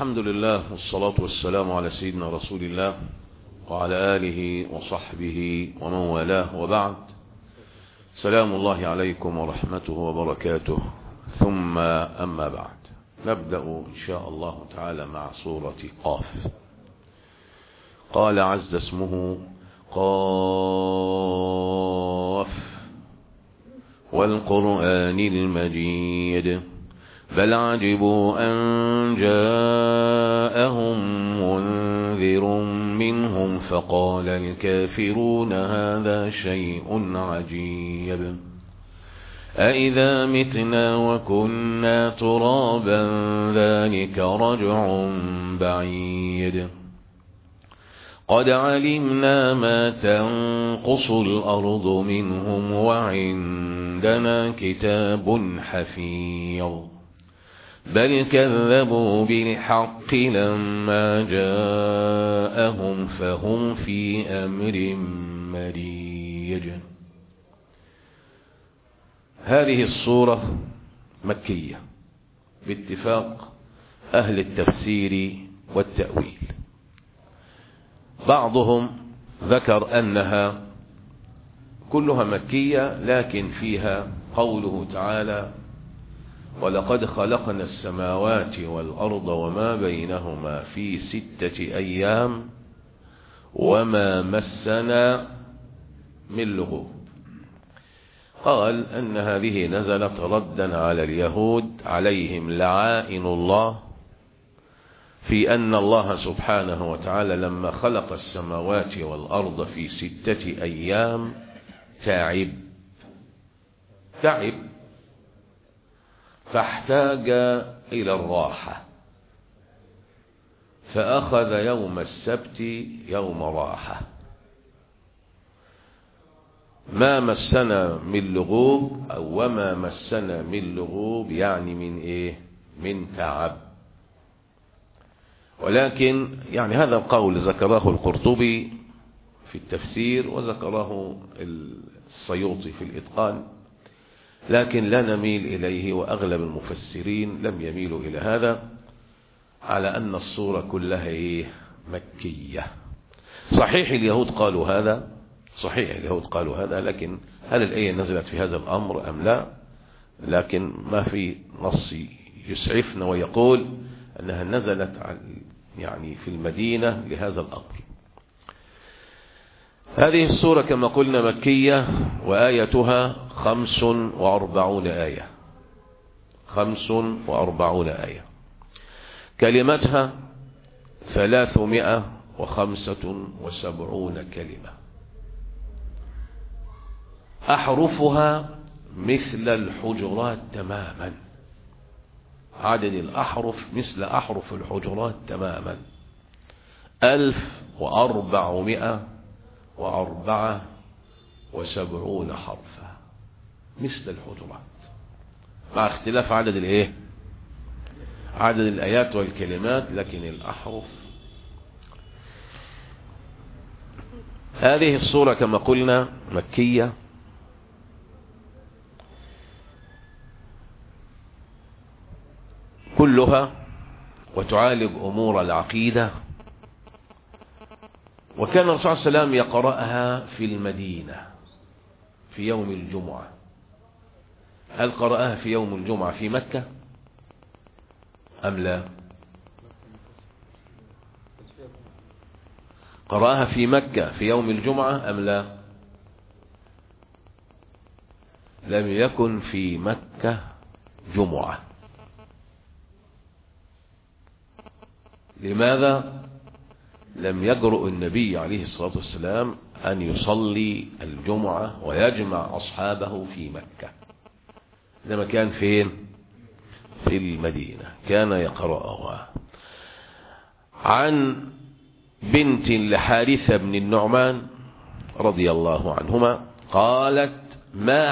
الحمد لله والصلاة والسلام على سيدنا رسول الله وعلى آله وصحبه ومن والاه، وبعد. سلام الله عليكم ورحمته وبركاته. ثم أما بعد، نبدأ إن شاء الله تعالى مع سورة قاف. قال عز اسمه: قاف والقرآن المجيد بل عجبوا أن جاءهم منذر منهم فقال الكافرون هذا شيء عجيب أإذا متنا وكنا ترابا ذلك رجع بعيد قد علمنا ما تنقص الأرض منهم وعندنا كتاب حفيظ بل كذبوا بالحق لما جاءهم فهم في أمر مريج. هذه السورة مكية باتفاق أهل التفسير والتأويل. بعضهم ذكر أنها كلها مكية، لكن فيها قوله تعالى: ولقد خلقنا السماوات والأرض وما بينهما في 6 أيام وما مسنا من لغوب. قال أن هذه نزلت ردا على اليهود عليهم لعائن الله، في أن الله سبحانه وتعالى لما خلق السماوات والأرض في 6 أيام تعب فاحتاج إلى الراحة، فأخذ يوم السبت يوم راحة. ما مسنا من لغوب أو وما مسنا من لغوب يعني من إيه؟ من تعب. ولكن يعني هذا القول ذكره القرطبي في التفسير وذكره السيوطي في الإتقان، لكن لا نميل إليه، وأغلب المفسرين لم يميلوا إلى هذا، على أن الصورة كلها مكية. صحيح اليهود قالوا هذا، لكن هل الآية نزلت في هذا الأمر أم لا؟ لكن ما في نص يسعفنا ويقول أنها نزلت يعني في المدينة لهذا الأمر. هذه السورة كما قلنا مكية، وآيتها 45 آية. 45 آية. كلمتها 375 كلمة. أحرفها مثل الحجرات تماما. عدد الأحرف مثل أحرف الحجرات تماما. 1474 حرفا مثل الحجرات، مع اختلاف عدد الآيات والكلمات، لكن الأحرف. هذه السورة كما قلنا مكية، كلها وتعالج أمور العقيدة. وكان الرسول صلى الله عليه وسلم يقرأها في المدينة في يوم الجمعة. هل قرأها في يوم الجمعة في مكة أم لا؟ قرأها في مكة في يوم الجمعة أم لا؟ لم يكن في مكة جمعة. لماذا؟ لم يجرؤ النبي عليه الصلاة والسلام أن يصلي الجمعة ويجمع أصحابه في مكة، إنما كان فين؟ في المدينة، كان يقرأها. عن بنت لحارثة بن النعمان رضي الله عنهما قالت: ما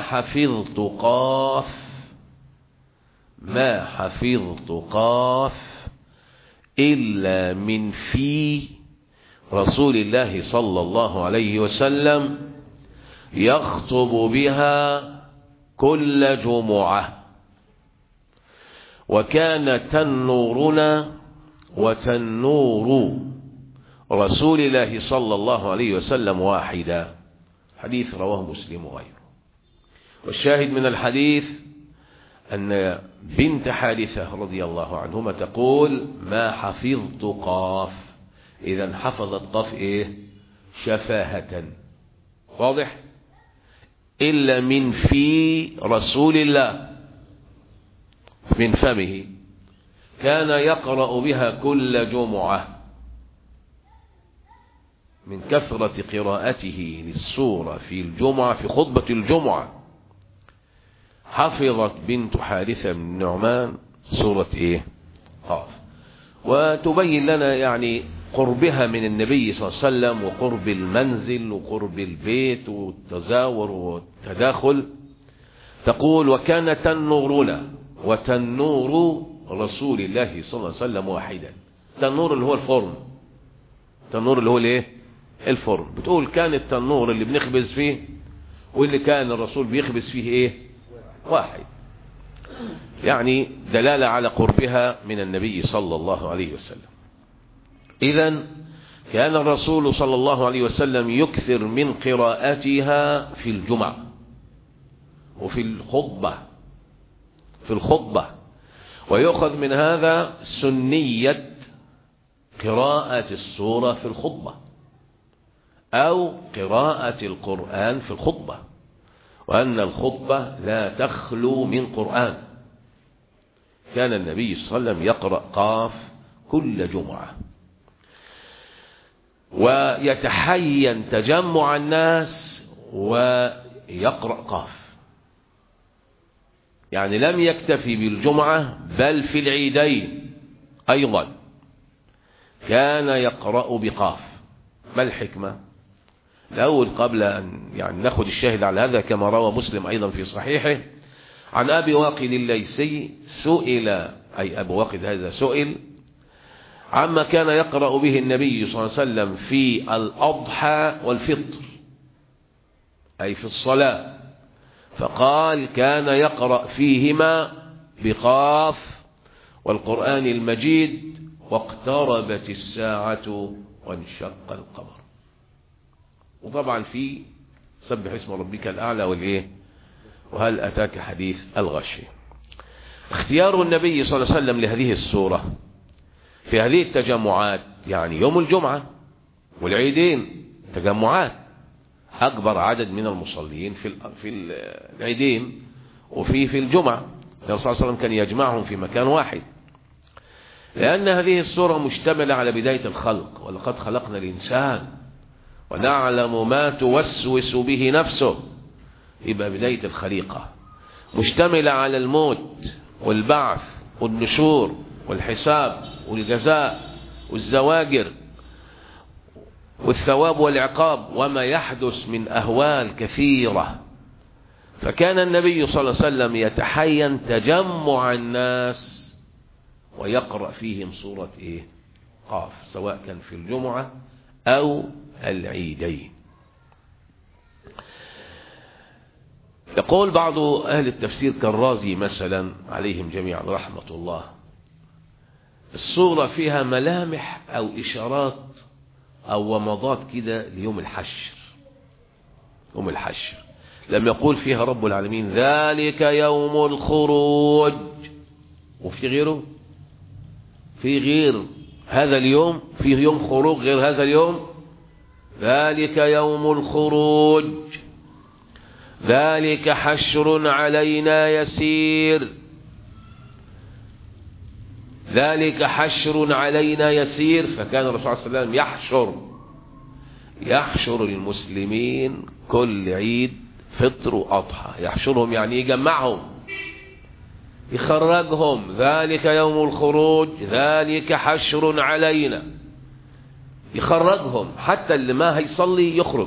حفظت قاف إلا من في رسول الله صلى الله عليه وسلم يخطب بها كل جمعة، وكان تنورنا وتنور رسول الله صلى الله عليه وسلم واحدا. حديث رواه مسلم وغيره. والشاهد من الحديث أن بنت حارثة رضي الله عنهما تقول: ما حفظت قاف. إذا حفظت قاف إيه؟ شفاهة، واضح؟ إلا من في رسول الله، من فمه، كان يقرأ بها كل جمعة من كثرة قراءته للسورة في الجمعة، في خطبة الجمعة. حفظت بنت حارثة بن النعمان سورة إيه؟ قاف. وتبين لنا يعني قربها من النبي صلى الله عليه وسلم، وقرب المنزل وقرب البيت والتزاور والتداخل. تقول: وكان تنورنا وتنور رسول الله صلى الله عليه وسلم واحدا. تنور اللي هو الفرن، تنور اللي هو الايه؟ الفرن. بتقول كان التنور اللي بنخبز فيه واللي كان الرسول بيخبز فيه ايه؟ واحد. يعني دلالة على قربها من النبي صلى الله عليه وسلم. إذن كان الرسول صلى الله عليه وسلم يكثر من قراءتها في الجمعة وفي الخطبة. ويؤخذ من هذا سنية قراءة السورة في الخطبة أو قراءة القرآن في الخطبة، وأن الخطبة لا تخلو من قرآن. كان النبي صلى الله عليه وسلم يقرأ قاف كل جمعة، ويتحين تجمع الناس ويقرأ قاف. يعني لم يكتفي بالجمعة بل في العيدين أيضا كان يقرأ بقاف. ما الحكمة؟ الأول قبل أن يعني نأخذ الشاهد على هذا، كما روى مسلم أيضا في صحيحه عن أبي واقد الليثي سئل، أي أبو واقد هذا سئل عما كان يقرأ به النبي صلى الله عليه وسلم في الأضحى والفطر، أي في الصلاة، فقال: كان يقرأ فيهما بقاف والقرآن المجيد واقتربت الساعة وانشق القمر. وطبعا في سبح اسم ربك الأعلى والإيه، وهل أتاك حديث الغاشية. اختيار النبي صلى الله عليه وسلم لهذه السورة في هذه التجمعات، يعني يوم الجمعة والعيدين تجمعات، أكبر عدد من المصلين في العيدين وفي الجمعة. الرسول صلى الله عليه وسلم كان يجمعهم في مكان واحد، لأن هذه السورة مشتملة على بداية الخلق: ولقد خلقنا الإنسان ونعلم ما توسوس به نفسه. يبقى بداية الخليقة مشتملة على الموت والبعث والنشور والحساب والجزاء والزواجر والثواب والعقاب وما يحدث من أهوال كثيرة. فكان النبي صلى الله عليه وسلم يتحين تجمع الناس ويقرأ فيهم سورة إيه؟ قاف، سواء كان في الجمعة أو العيدين. يقول بعض أهل التفسير كالرازي مثلا عليهم جميعا رحمة الله: السورة فيها ملامح أو إشارات أو ومضات كده ليوم الحشر. يوم الحشر لما يقول فيها رب العالمين: ذلك يوم الخروج. وفي غيره، في غير هذا اليوم، فيه يوم خروج غير هذا اليوم. ذلك يوم الخروج، ذلك حشر علينا يسير. ذلك حشر علينا يسير. فكان الرسول صلى الله عليه وسلم يحشر المسلمين كل عيد فطر وأضحى، يحشرهم يعني يجمعهم، يخرجهم. ذلك يوم الخروج، ذلك حشر علينا، يخرجهم. حتى اللي ما هيصلي يخرج،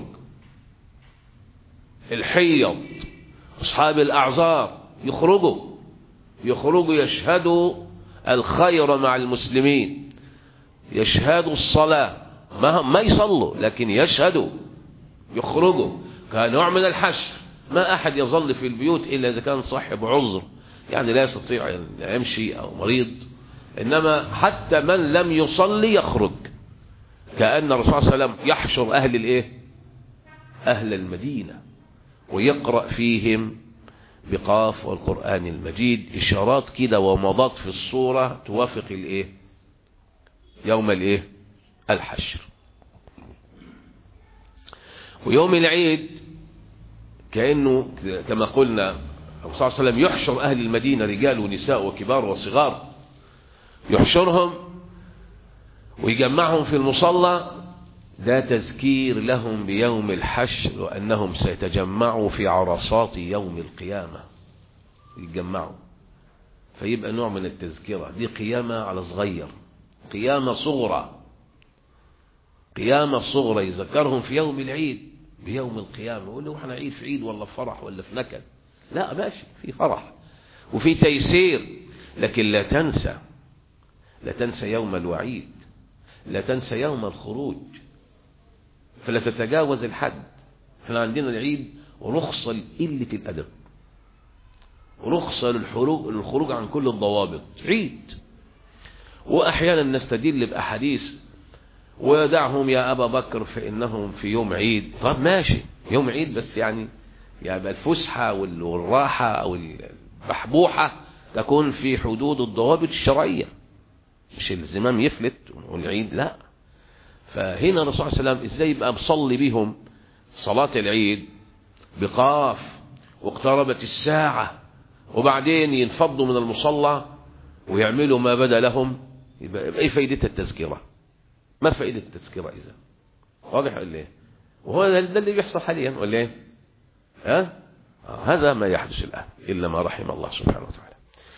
الحيض، أصحاب الأعذار يخرجوا يشهدوا الخير مع المسلمين، يشهدوا الصلاة، ما يصلوا لكن يشهدوا، يخرجوا كنوع من الحشر. ما أحد يظل في البيوت إلا إذا كان صاحب عذر، يعني لا يستطيع أن يمشي أو مريض، إنما حتى من لم يصلي يخرج، كأن الرسول صلى الله عليه وسلم يحشر أهل الإيه؟ أهل المدينة ويقرأ فيهم بقاف والقرآن المجيد، إشارات كده ومضات في الصورة توافق الإيه؟ يوم الإيه؟ الحشر. ويوم العيد كأنه كما قلنا الرسول صلى الله عليه وسلم يحشر أهل المدينة رجال ونساء وكبار وصغار، يحشرهم ويجمعهم في المصلى، ده تذكير لهم بيوم الحشر وأنهم سيتجمعوا في عرصات يوم القيامة، يتجمعوا، فيبقى نوع من التذكرة. دي قيامة على صغير، قيامة صغرى، قيامة صغرى يذكرهم في يوم العيد بيوم القيامة. يقول له احنا عيد في عيد ولا في فرح ولا في نكد؟ لا ماشي، في فرح وفي تيسير، لكن لا تنسى، لا تنسى يوم الوعيد، لا تنسى يوم الخروج، فلا تتجاوز الحد. احنا عندنا العيد رخصة لقلة الأدب، رخصة للخروج عن كل الضوابط، عيد. وأحيانا نستدل بأحاديث ودعهم يا أبا بكر فإنهم في يوم عيد. طب ماشي يوم عيد، بس يعني الفسحة والراحة أو البحبوحة تكون في حدود الضوابط الشرعية، مش الزمام يفلت والعيد لا. فهنا الرسول صلى الله عليه وسلم ازاي يبقى مصلي بهم صلاة العيد بقاف واقتربت الساعة، وبعدين ينفضوا من المصلى ويعملوا ما بدا لهم، يبقى ايه فايدة التذكرة؟ ما فائدة التذكرة إذا؟ واضح ولا ايه؟ وهو ده اللي بيحصل حاليا ولا ايه؟ هذا ما يحدث الآن إلا ما رحم الله سبحانه وتعالى.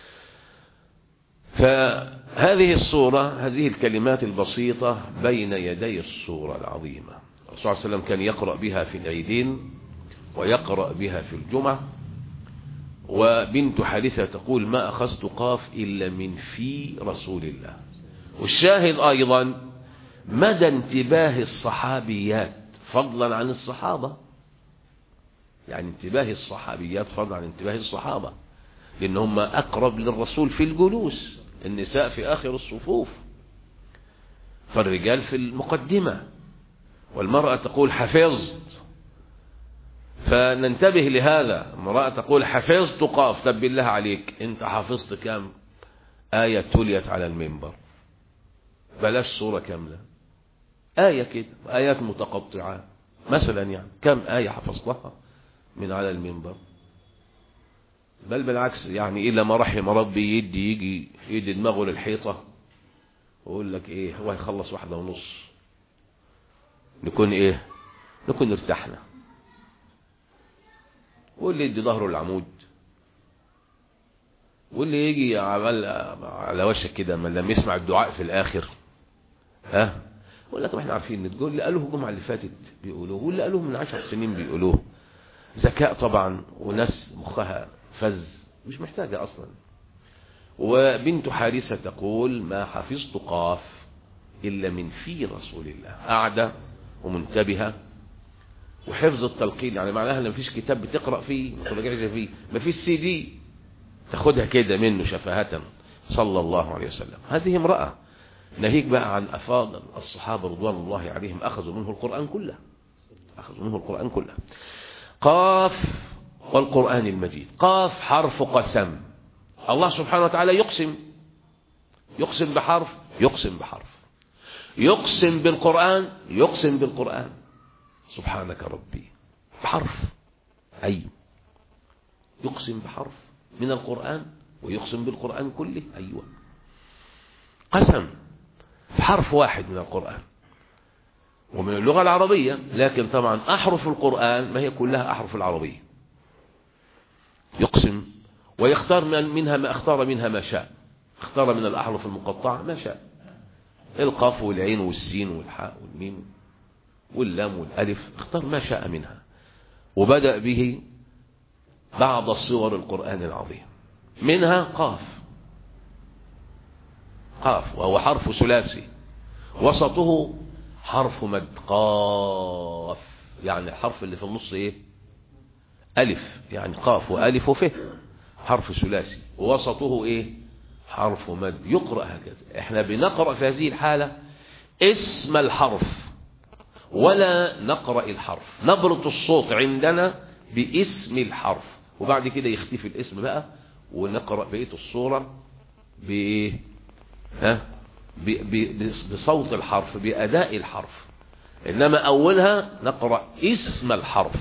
فهذه الصورة، هذه الكلمات البسيطة بين يدي الصورة العظيمة، الرسول صلى الله عليه وسلم كان يقرأ بها في العيدين ويقرأ بها في الجمعة. وبنت حارثة تقول ما أخذت قاف إلا من في رسول الله. والشاهد أيضا مدى انتباه الصحابيات فضلا عن الصحابة، يعني انتباه الصحابيات فضلا عن انتباه الصحابة، لأن هم أقرب للرسول في الجلوس، النساء في آخر الصفوف، فالرجال في المقدمة، والمرأة تقول حفظت. فننتبه لهذا، المرأة تقول حفظت قاف. طب بالله عليك انت حفظت كم آية تليت على المنبر؟ بلاش صورة كاملة، آية كده، آيات متقطعة مثلا، يعني كم آية حفظتها من على المنبر؟ بل بالعكس، يعني إلا ما رحم ربي يدي دماغه للحيطة ويقول لك إيه، هو هيخلص 1:30 نكون إيه، نكون ارتحنا، واللي يدي ظهره العمود، واللي يجي على وشك كده من لم يسمع الدعاء في الآخر يقول لك احنا عارفين، تقول اللي قالوه الجمعة اللي فاتت بيقولوه، واللي قالوه من 10 سنين بيقولوه. ذكاء طبعا، وناس مخها فز مش محتاجة أصلا. وبنت حارثة تقول ما حفظت قاف إلا من في رسول الله، قاعدة ومنتبهة وحفظ التلقين، يعني معناها ان مفيش كتاب بتقرأ فيه ما تراجعش فيه، مفيش سي دي تاخدها كده منه شفاهة صلى الله عليه وسلم. هذه امرأة، ناهيك بقى عن أفاضل الصحابة رضوان الله عليهم أخذوا منه القرآن كله، أخذوا منه القرآن كله. قاف والقرآن المجيد، قاف حرف قسم، الله سبحانه وتعالى يقسم بحرف، يقسم بحرف، يقسم بالقرآن، يقسم بالقرآن، سبحانك ربي، بحرف، أي يقسم بحرف من القرآن ويقسم بالقرآن كله، أيوة قسم بحرف واحد من القرآن ومن اللغة العربية، لكن طبعا أحرف القرآن ما هي كلها أحرف العربية. يقسم ويختار منها ما اختار منها ما شاء، اختار من الأحرف المقطعة ما شاء، القاف والعين والسين والحاء والميم واللام والألف، اختار ما شاء منها. وبدأ به بعض صور القرآن العظيم، منها قاف، قاف وهو حرف ثلاثي وسطه حرف مد، قاف يعني الحرف اللي في النص ايه، ألف، يعني قاف وألف وفه، حرف ثلاثي ووسطه ايه، حرف مد يقرأ هكذا. احنا بنقرأ في هذه الحالة اسم الحرف ولا نقرأ الحرف، نبرة الصوت عندنا باسم الحرف، وبعد كده يختفي الاسم بقى ونقرأ بقية الصورة بإيه؟ بصوت الحرف، بأداء الحرف. إنما أولها نقرأ اسم الحرف،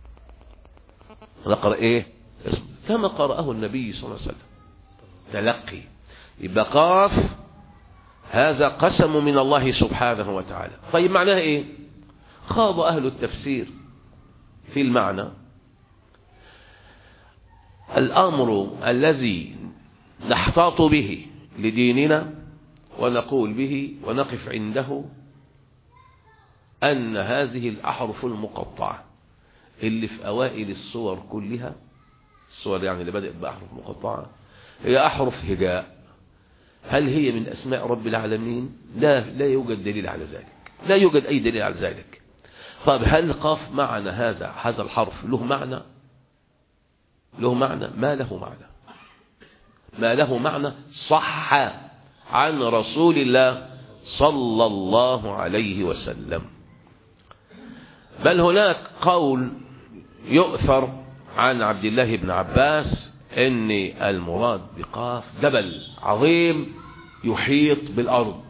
نقرأ إيه؟ اسم، كما قرأه النبي صلى الله عليه وسلم تلقي. يبقى قاف هذا قسم من الله سبحانه وتعالى. طيب معناها إيه؟ خاض أهل التفسير في المعنى. الأمر الذي نحتاط به لديننا ونقول به ونقف عنده أن هذه الأحرف المقطعة اللي في أوائل السور كلها، السور يعني اللي بدأت بأحرف مقطعة، هي أحرف هجاء. هل هي من أسماء رب العالمين؟ لا يوجد دليل على ذلك، لا يوجد أي دليل على ذلك. طيب هل قاف معنى هذا الحرف له معنى؟ له معنى؟ ما له معنى. ما له معنى صح عن رسول الله صلى الله عليه وسلم. بل هناك قول يؤثر عن عبد الله بن عباس ان المراد بقاف جبل عظيم يحيط بالارض،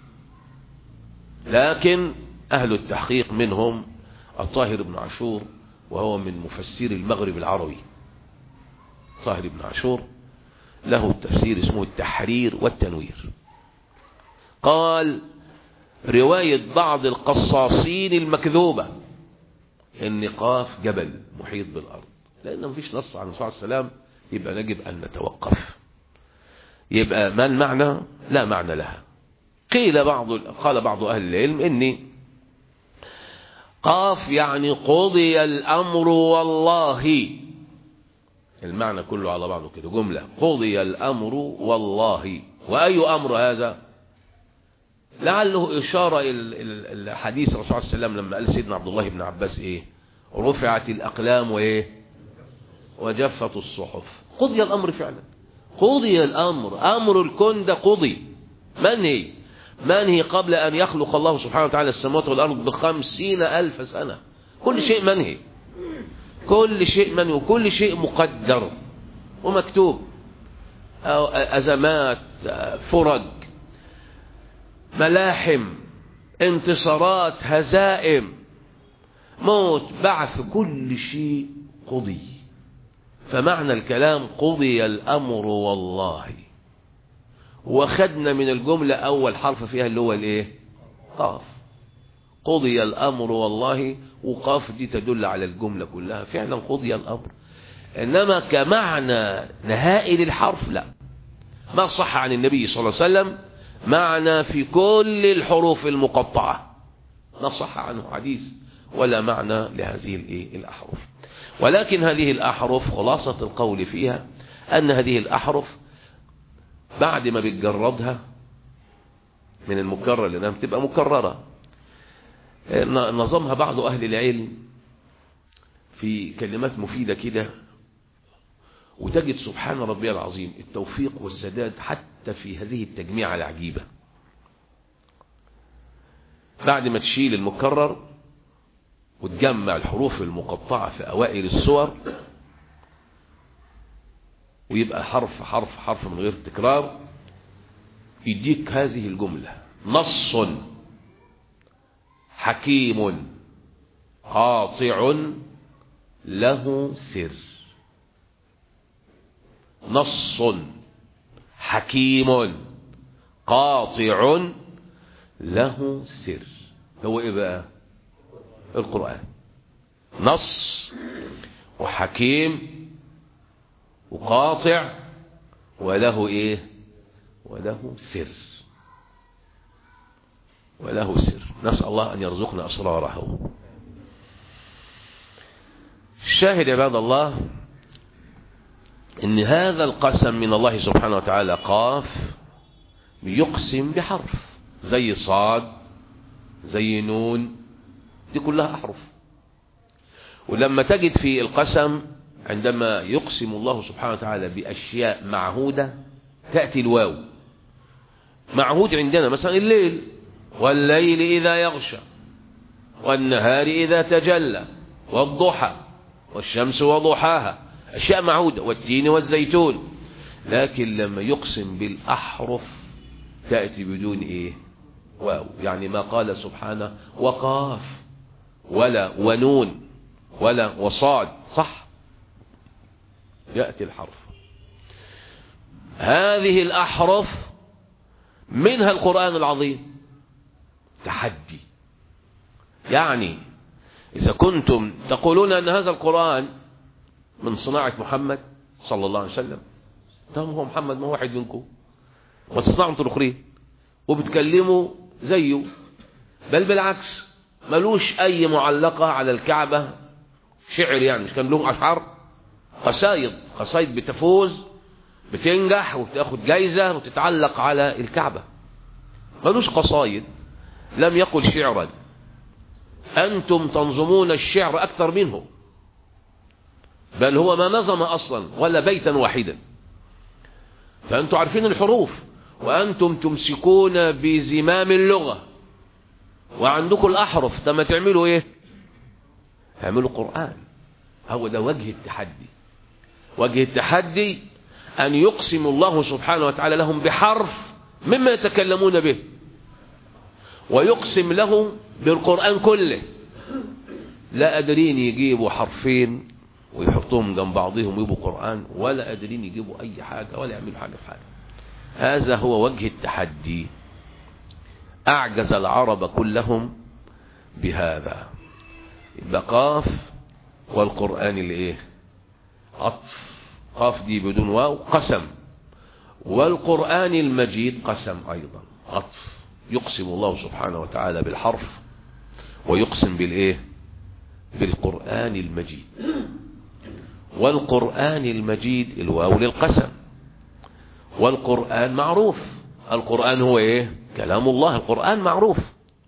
لكن اهل التحقيق منهم الطاهر بن عاشور، وهو من مفسري المغرب العربي، طاهر بن عاشور له التفسير اسمه التحرير والتنوير، قال رواية بعض القصاصين المكذوبة ان قاف جبل محيط بالارض، لان مفيش نص عن الرسول صلى الله عليه وسلم، يبقى نجب ان نتوقف. يبقى ما المعنى؟ لا معنى لها. قال بعض اهل العلم ان قاف يعني قضي الامر والله، المعنى كله على بعضه كده جملة، قضي الامر والله. واي امر هذا؟ لعله اشاره الى حديث الرسول صلى الله عليه وسلم لما قال سيدنا عبد الله بن عباس ايه؟ رفعت الاقلام وايه؟ وجفت الصحف. قضي الامر فعلا، قضي الامر، امر الكون ده قضي، منهي قبل ان يخلق الله سبحانه وتعالى السماوات والارض ب50,000 سنة. كل شيء منهي، كل شيء منهي، وكل شيء مقدر ومكتوب، ازمات، فرج، ملاحم، انتصارات، هزائم، موت، بعث، كل شيء قضي. فمعنى الكلام قضي الأمر والله. وخدنا من الجملة أول حرف فيها اللي هو الايه؟ قاف. قضي الأمر والله، وقاف دي تدل على الجملة كلها، فعلا قضي الأمر. إنما كمعنى نهائي للحرف لا، ما صح عن النبي صلى الله عليه وسلم معنى في كل الحروف المقطعة، ما صح عنه حديث ولا معنى لهذه الأحرف. ولكن هذه الأحرف خلاصة القول فيها أن هذه الأحرف بعد ما بتجردها من المكرر لأنها بتبقى مكررة، نظمها بعض أهل العلم في كلمات مفيدة كده، وتجد سبحان ربي العظيم التوفيق والسداد حتى في هذه التجميعة العجيبة. بعد ما تشيل المكرر وتجمع الحروف المقطعة في أوائل السور، ويبقى حرف حرف حرف من غير تكرار، يديك هذه الجملة: نص حكيم قاطع له سر. نص حكيم قاطع له سر. هو ايه بقى؟ القرآن. نص وحكيم وقاطع وله ايه؟ وله سر، وله سر. نسأل الله أن يرزقنا أسراره. الشاهد عباد الله إن هذا القسم من الله سبحانه وتعالى قاف يقسم بحرف، زي صاد، زي نون، دي كلها أحرف. ولما تجد في القسم عندما يقسم الله سبحانه وتعالى بأشياء معهودة تأتي الواو. معهود عندنا مثلا الليل، والليل إذا يغشى، والنهار إذا تجلى، والضحى، والشمس وضحاها، أشياء معهودة، والتين والزيتون. لكن لما يقسم بالأحرف تأتي بدون إيه؟ واو. يعني ما قال سبحانه وقاف ولا ونون ولا وصاد، صح؟ يأتي الحرف. هذه الأحرف منها القرآن العظيم تحدي. يعني إذا كنتم تقولون أن هذا القرآن من صناعة محمد صلى الله عليه وسلم، طب هو محمد ما هو واحد منكم، وتصنعوا انتم الأخرين وبتكلموا زيه، بل بالعكس ملوش أي معلقة على الكعبة شعر، يعني مش كان لهم أشعار، قصايد بتفوز بتنجح وبتاخد جايزة وتتعلق على الكعبة. ملوش قصايد، لم يقل شعرا. أنتم تنظمون الشعر أكثر منه، بل هو ما نظم أصلا ولا بيتا واحدا. فأنتم عارفين الحروف، وأنتم تمسكون بزمام اللغة وعندكم الأحرف. طب ما تعملوا إيه؟ تعملوا قرآن. هو ده وجه التحدي. وجه التحدي أن يقسم الله سبحانه وتعالى لهم بحرف مما يتكلمون به، ويقسم لهم بالقرآن كله. لا قادرين يجيبوا حرفين ويحطوهم جنب بعضهم ويجيبوا قرآن، ولا قادرين يجيبوا أي حاجة ولا يعملوا حاجة في حاجة. هذا هو وجه التحدي. أعجز العرب كلهم بهذا. يبقى قاف والقرآن الإيه؟ عطف. قاف دي بدون واو قسم، والقرآن المجيد قسم أيضا عطف. يقسم الله سبحانه وتعالى بالحرف ويقسم بالإيه؟ بالقرآن المجيد. والقرآن المجيد الواو للقسم. والقرآن معروف. القرآن هو إيه؟ كلام الله. القرآن معروف.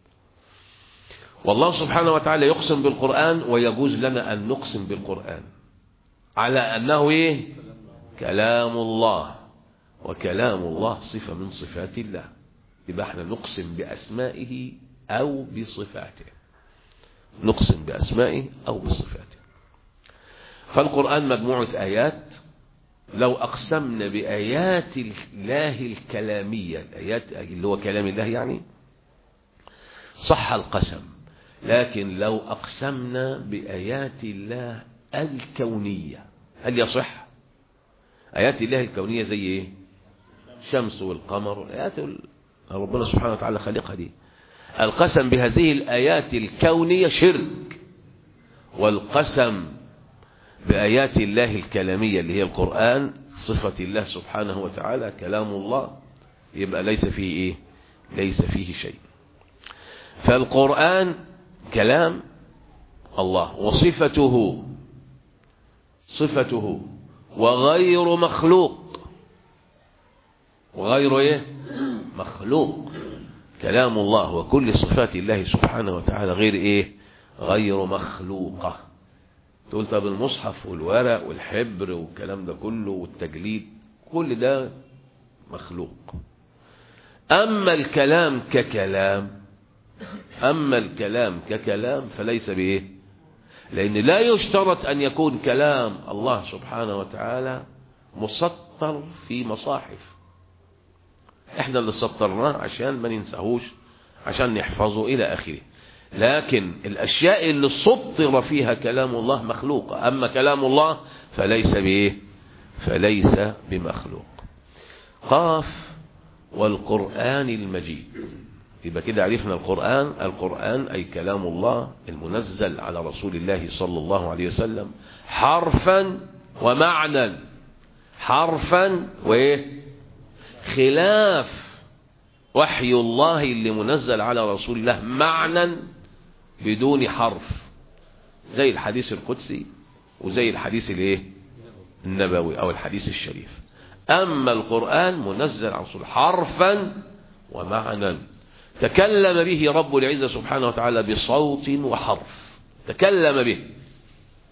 والله سبحانه وتعالى يقسم بالقرآن، ويجوز لنا أن نقسم بالقرآن على أنه إيه؟ كلام الله. وكلام الله صفة من صفات الله، يبقى احنا نقسم بأسمائه أو بصفاته. نقسم بأسمائه أو بصفاته. فالقرآن مجموعة آيات. لو أقسمنا بآيات الله الكلامية، الآيات اللي هو كلام الله يعني، صح القسم. لكن لو أقسمنا بآيات الله الكونية هل يصح؟ آيات الله الكونية زي إيه؟ الشمس والقمر، آيات ربنا سبحانه وتعالى خالقها دي. القسم بهذه الآيات الكونية شرك. والقسم بآيات الله الكلامية اللي هي القرآن صفة الله سبحانه وتعالى كلام الله، يبقى ليس فيه إيه؟ ليس فيه شيء. فالقرآن كلام الله وصفته صفته وغير مخلوق. وغير إيه؟ مخلوق. كلام الله وكل صفات الله سبحانه وتعالى غير إيه؟ غير مخلوقة. تقول طب المصحف والورق والحبر والكلام ده كله والتجليد كل ده مخلوق. أما الكلام ككلام فليس بإيه؟ لأن لا يشترط أن يكون كلام الله سبحانه وتعالى مسطر في مصاحف. احنا اللي سطرناه عشان ما ننساهوش، عشان نحفظه إلى آخره. لكن الأشياء اللي سطر فيها كلام الله مخلوقة. أما كلام الله فليس بإيه؟ فليس بمخلوق. قاف والقرآن المجيد. يبقى كده عرفنا القرآن أي كلام الله المنزل على رسول الله صلى الله عليه وسلم حرفا ومعنى. حرفا وإيه؟ خلاف وحي الله اللي منزل على رسول الله معنى بدون حرف، زي الحديث القدسي وزي الحديث الايه؟ النبوي او الحديث الشريف. اما القرآن منزل على رسول حرفا ومعنى، تكلم به رب العزة سبحانه وتعالى بصوت وحرف. تكلم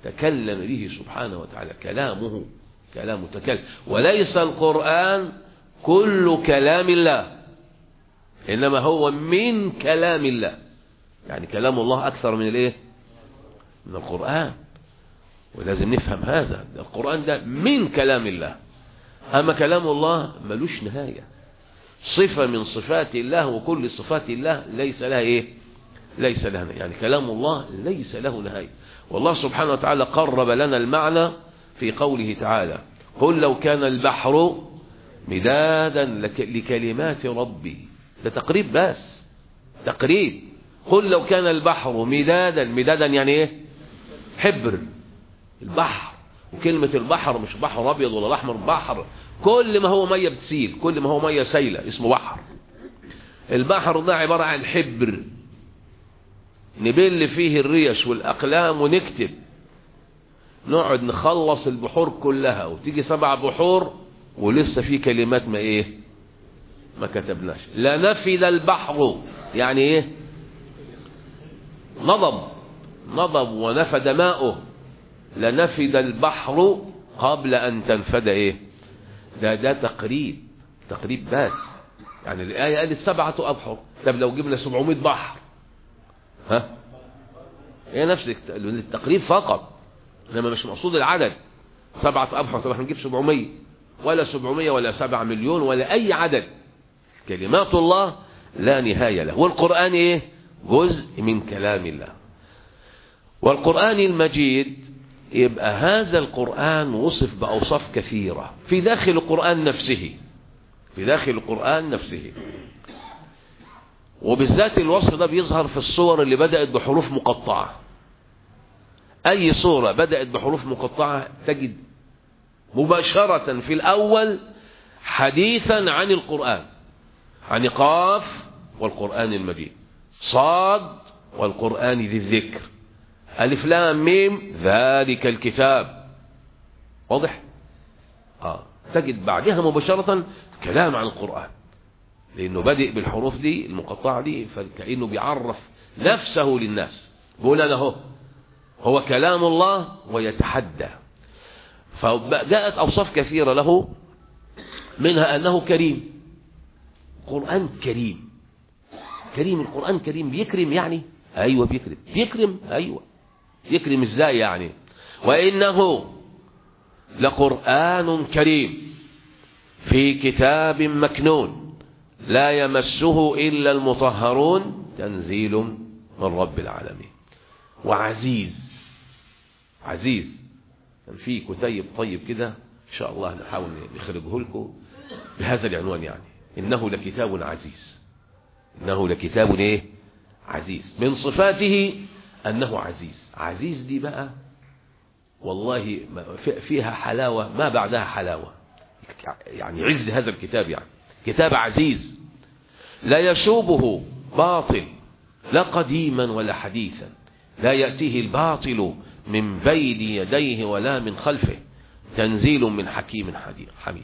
به سبحانه وتعالى. كلامه تكلم. وليس القرآن كل كلام الله، إنما هو من كلام الله. يعني كلام الله أكثر من الإيه؟ من القرآن. ولازم نفهم هذا، القرآن ده من كلام الله. أما كلام الله ملوش نهاية، صفة من صفات الله، وكل صفات الله ليس لها إيه؟ ليس لها نهاية. يعني كلام الله ليس له نهاية. والله سبحانه وتعالى قرب لنا المعنى في قوله تعالى: قل لو كان البحر مدادا لكلمات ربي. ده تقريب، بس تقريب. قل لو كان البحر مدادا يعني ايه؟ حبر البحر. وكلمة البحر مش بحر ابيض ولا احمر، بحر كل ما هو مية بتسيل، كل ما هو مية سايلة اسمه بحر. البحر ده عبارة عن حبر نبل فيه الريش والأقلام ونكتب، نقعد نخلص البحور كلها، وتيجي 7 بحور ولسه في كلمات ما ايه؟ ما كتبناش. لنفد البحر يعني ايه؟ نضب ونفد ماؤه. لنفد البحر قبل أن تنفد ايه؟ ده تقريب بس. يعني الآية قالت 7 أبحر، طب لو جبنا 700 بحر ها؟ هي نفس التقريب فقط، انما مش مقصود العدد. 7 أبحر، طب احنا نجيب 700 ولا 700 ولا 7 مليون ولا أي عدد. كلمات الله لا نهاية له. والقرآن ايه؟ جزء من كلام الله. والقرآن المجيد، يبقى هذا القرآن وصف بأوصاف كثيرة في داخل القرآن نفسه. وبالذات الوصف ده بيظهر في الصور اللي بدأت بحروف مقطعة. أي صورة بدأت بحروف مقطعة تجد مباشرة في الأول حديثا عن القرآن، عن قاف والقرآن المجيد، صاد والقرآن ذي الذكر، ألف لام ميم ذلك الكتاب. واضح؟ تجد بعدها مباشرة كلام عن القرآن، لأنه بدأ بالحروف دي المقطعة دي، فكأنه بيعرف نفسه للناس، بيقول أنا هو كلام الله ويتحدى. فجاءت أوصاف كثيرة له، منها أنه كريم. قرآن كريم. القرآن كريم. بيكرم يعني؟ أيوة بيكرم. أيوة يكرم إزاي يعني؟ وإنه لقرآن كريم في كتاب مكنون لا يمسه إلا المطهرون تنزيل من رب العالمين. وعزيز. كان في كتيب طيب كده إن شاء الله نحاول نخرجه لكم بهذا العنوان، يعني إنه لكتاب عزيز. إيه؟ عزيز. من صفاته أنه عزيز دي بقى والله فيها حلاوة ما بعدها حلاوة. يعني عز هذا الكتاب، يعني كتاب عزيز لا يشوبه باطل، لا قديما ولا حديثا، لا يأتيه الباطل من بين يديه ولا من خلفه، تنزيل من حكيم حميد.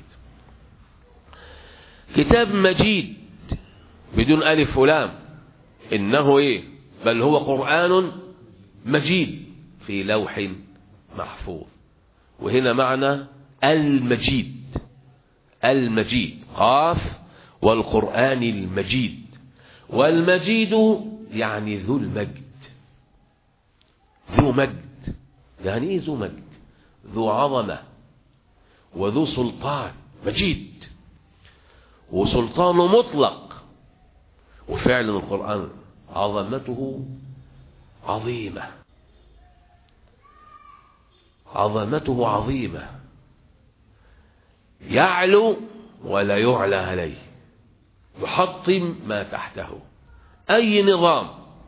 كتاب مجيد بدون ألف ولام. إنه إيه؟ بل هو قرآن مجيد في لوح محفوظ. وهنا معنى المجيد قاف والقرآن المجيد. والمجيد يعني ذو المجد. يعني ايه ذو مجد؟ ذو عظمة وذو سلطان. مجيد وسلطانه مطلق. وفعلا القرآن عظمته عظيمة، يعلو ولا يعلى عليه، يحطم ما تحته. أي نظام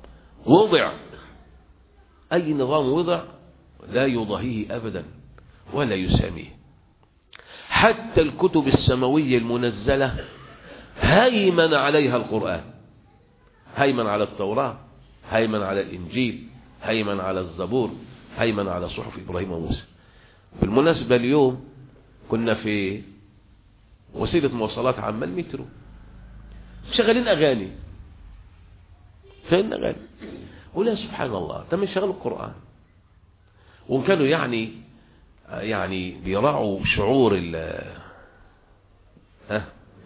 وضع لا يضاهيه أبدا ولا يساميه. حتى الكتب السماوية المنزلة هيمن عليها القرآن، هيمن على التوراة، هيمن على الإنجيل، هيمن على الزبور، هيمن على صحف إبراهيم وموسى. بالمناسبة اليوم كنا في وسيلة مواصلات عامة، المترو، شغالين أغاني ولا سبحان الله تم شغل القرآن. وكانوا يعني بيراعوا شعور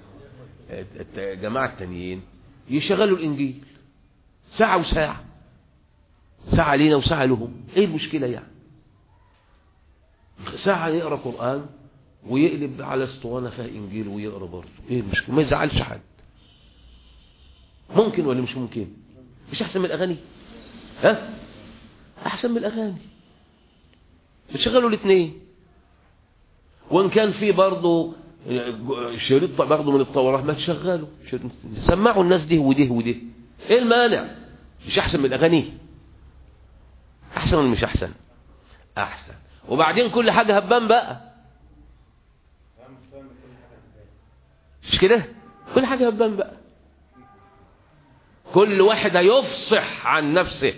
الجماعة التانيين يشغلوا الإنجيل ساعة وساعة، ساعة لينا وساعة لهم، ايه المشكلة يعني؟ ساعة يقرأ قرآن ويقلب على اسطوانة فيها إنجيل ويقرأ برضه، ايه المشكلة؟ ما يزعلش حد. ممكن ولا مش ممكن؟ مش أحسن من الأغاني؟ ها؟ أحسن من الأغاني. بتشغلوا الاثنين. وإن كان في برضه شريط برضه من التوراة ما تشغلوا، سمعوا الناس ده وده وده، ايه المانع؟ مش أحسن من الأغاني؟ أحسن ولا مش أحسن؟ أحسن. وبعدين كل حاجة هبان بقى، مش كده؟ كل حاجة هبان بقى، كل واحد هيفصح عن نفسه،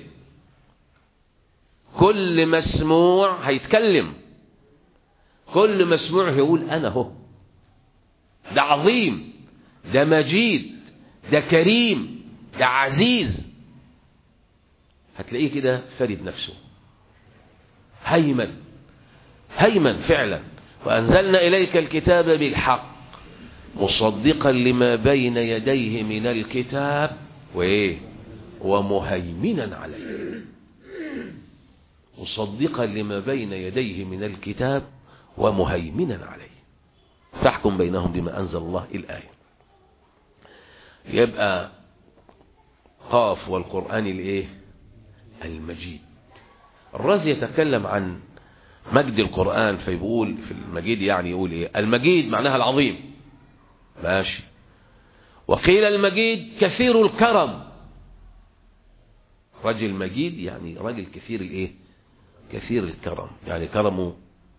كل مسموع هيتكلم، كل مسموع هيقول أنا هو ده عظيم، ده مجيد، ده كريم، ده عزيز. هتلاقيه كده فرد نفسه، هيمن فعلا. وأنزلنا إليك الكتاب بالحق مصدقا لما بين يديه من الكتاب وإيه ومهيمنا عليه، مصدقا لما بين يديه من الكتاب ومهيمنا عليه فاحكم بينهم بما أنزل الله. الآية. يبقى قاف والقرآن الإيه المجيد. الرازي يتكلم عن مجد القرآن فيقول في المجيد، يعني يقول إيه؟ المجيد معناها العظيم، ماشي. وقيل المجيد كثير الكرم. رجل مجيد يعني رجل كثير الإيه؟ كثير الكرم، يعني كرمه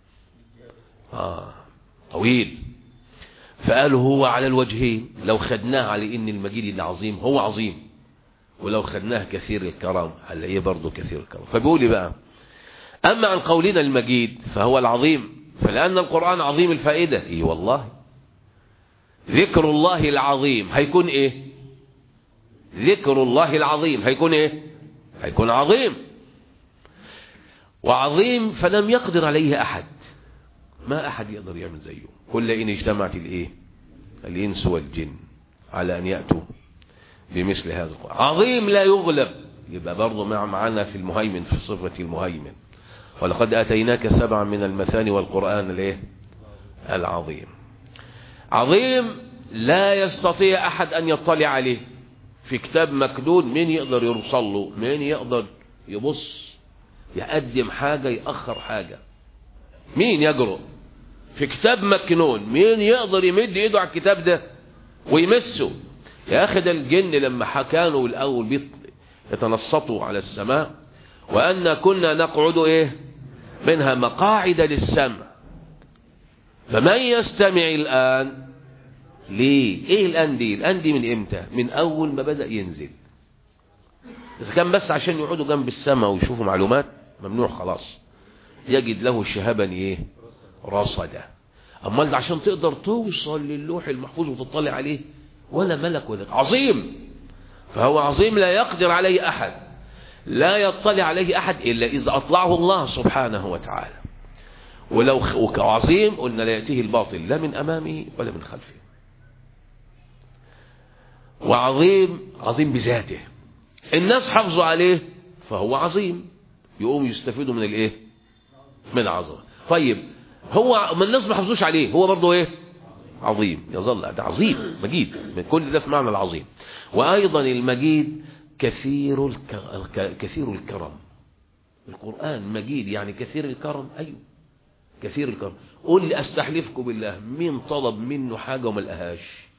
طويل. فقالوا هو على الوجهين، لو خدناه على إن المجيد العظيم هو عظيم، ولو خدناه كثير الكرم هنلاقيه برضه كثير الكرم. فبيقول بقى أما عن قولنا المجيد فهو العظيم، فلأن القرآن عظيم الفائدة. إيه والله، ذكر الله العظيم هيكون إيه؟ ذكر الله العظيم هيكون إيه؟ هيكون عظيم، وعظيم فلم يقدر عليه أحد، ما أحد يقدر يعمل زيه. كل إن اجتمعت الإيه؟ الإنس والجن على أن يأتوا بمثل هذا القرآن. عظيم لا يغلب، يبقى برضه معنا في المهيمن، في صفة المهيمن. ولقد آتيناك 7 من المثاني والقرآن الايه العظيم. عظيم لا يستطيع أحد أن يطلع عليه، في كتاب مكنون مين يقدر يوصل له؟ مين يقدر يبص يقدم حاجة يأخر حاجة؟ مين يجرؤ؟ في كتاب مكنون مين يقدر يمد ايده على الكتاب ده ويمسه؟ يا أخي ده الجن لما كانوا الأول يتنصتوا على السماء، وأن كنا نقعد إيه منها مقاعد للسمع، فمن يستمع الآن ليه؟ إيه الآن دي؟ الآن دي من إمتى؟ من أول ما بدأ ينزل. إذا كان بس عشان يقعدوا جنب السماء ويشوفوا معلومات ممنوع خلاص، يجد له شهابا إيه رصدا. أما ده عشان تقدر توصل للوح المحفوظ وتطلع عليه، ولا ملك ولا عظيم. فهو عظيم لا يقدر عليه أحد، لا يطلع عليه أحد إلا إذا أطلعه الله سبحانه وتعالى. ولو عظيم قلنا لا يأتيه الباطل لا من أمامه ولا من خلفه. وعظيم عظيم بذاته، الناس حافظوا عليه فهو عظيم، يقوم يستفيدوا من الإيه من العظمة. طيب هو ما الناس ما حافظوش عليه، هو برضه إيه عظيم، يظل ده عظيم مجيد. من كل ده في معنى العظيم. وأيضا المجيد كثير الكرم. القرآن مجيد يعني كثير الكرم. أيوه كثير الكرم. قل لي أستحلفكم بالله مين طلب منه حاجة وما لقاهاش؟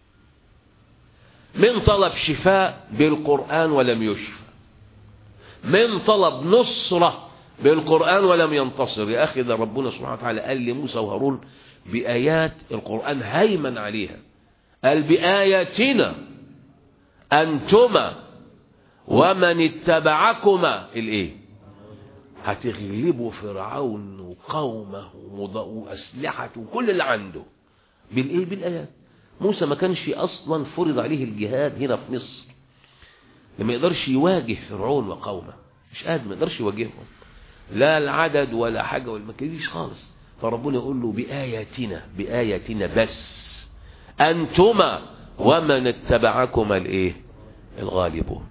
من طلب شفاء بالقرآن ولم يشفى؟ من طلب نصرة بالقرآن ولم ينتصر؟ يا أخي ده ربنا سبحانه وتعالى قال لموسى وهارون بآيات القرآن هيمن عليها، قال بآياتنا أنتما ومن اتبعكما الإيه هتغلبوا فرعون وقومه وأسلحته وكل اللي عنده بالإيه بالآيات. موسى ما كانش أصلا فرض عليه الجهاد هنا في مصر، لما يقدرش يواجه فرعون وقومه، مش قادر، ما يقدرش يواجههم، لا العدد ولا حاجة ولا ما كانش خالص. فربنا يقول له بآياتنا بس أنتما ومن اتبعكما الايه الغالبون.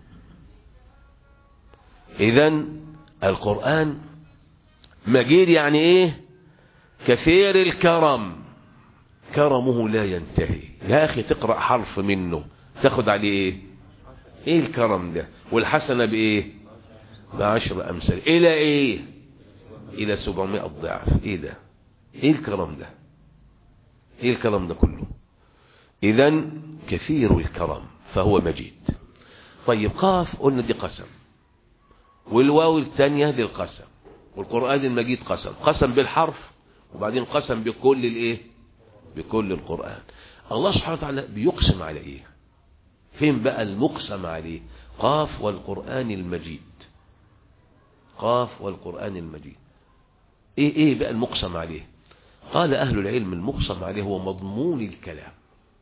اذن القرآن مجيد يعني ايه؟ كثير الكرم، كرمه لا ينتهي. يا اخي تقرأ حرف منه تاخد عليه ايه الكرم ده؟ والحسنة بايه؟ ب10 امثال الى ايه؟ الى 700 ضعف. ايه ده؟ ايه الكرم ده؟ ايه الكرم ده كله؟ اذن كثير الكرم فهو مجيد. طيب قاف قلنا دي قسم، والواو الثانية للقسم، والقرآن المجيد قسم بالحرف، وبعدين قسم بكل الايه؟ بكل القرآن. الله سبحانه وتعالى بيقسم على ايه؟ فين بقى المقسم عليه؟ قاف والقرآن المجيد. قاف والقرآن المجيد. ايه بقى المقسم عليه؟ قال اهل العلم المقسم عليه هو مضمون الكلام.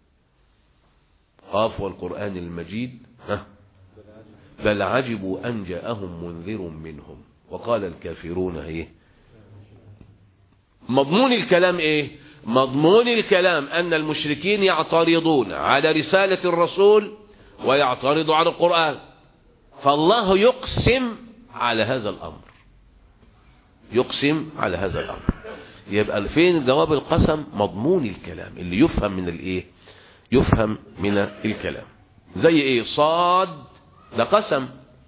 قاف والقرآن المجيد بل عجبوا ان جاءهم منذر منهم وقال الكافرون ايه؟ مضمون الكلام ايه؟ مضمون الكلام ان المشركين يعترضون على رسالة الرسول ويعترضوا على القرآن، فالله يقسم على هذا الامر. يقسم على هذا الامر. يبقى فين جواب القسم؟ مضمون الكلام اللي يفهم من الايه؟ يفهم من الكلام. زي ايه؟ صاد ده قسم،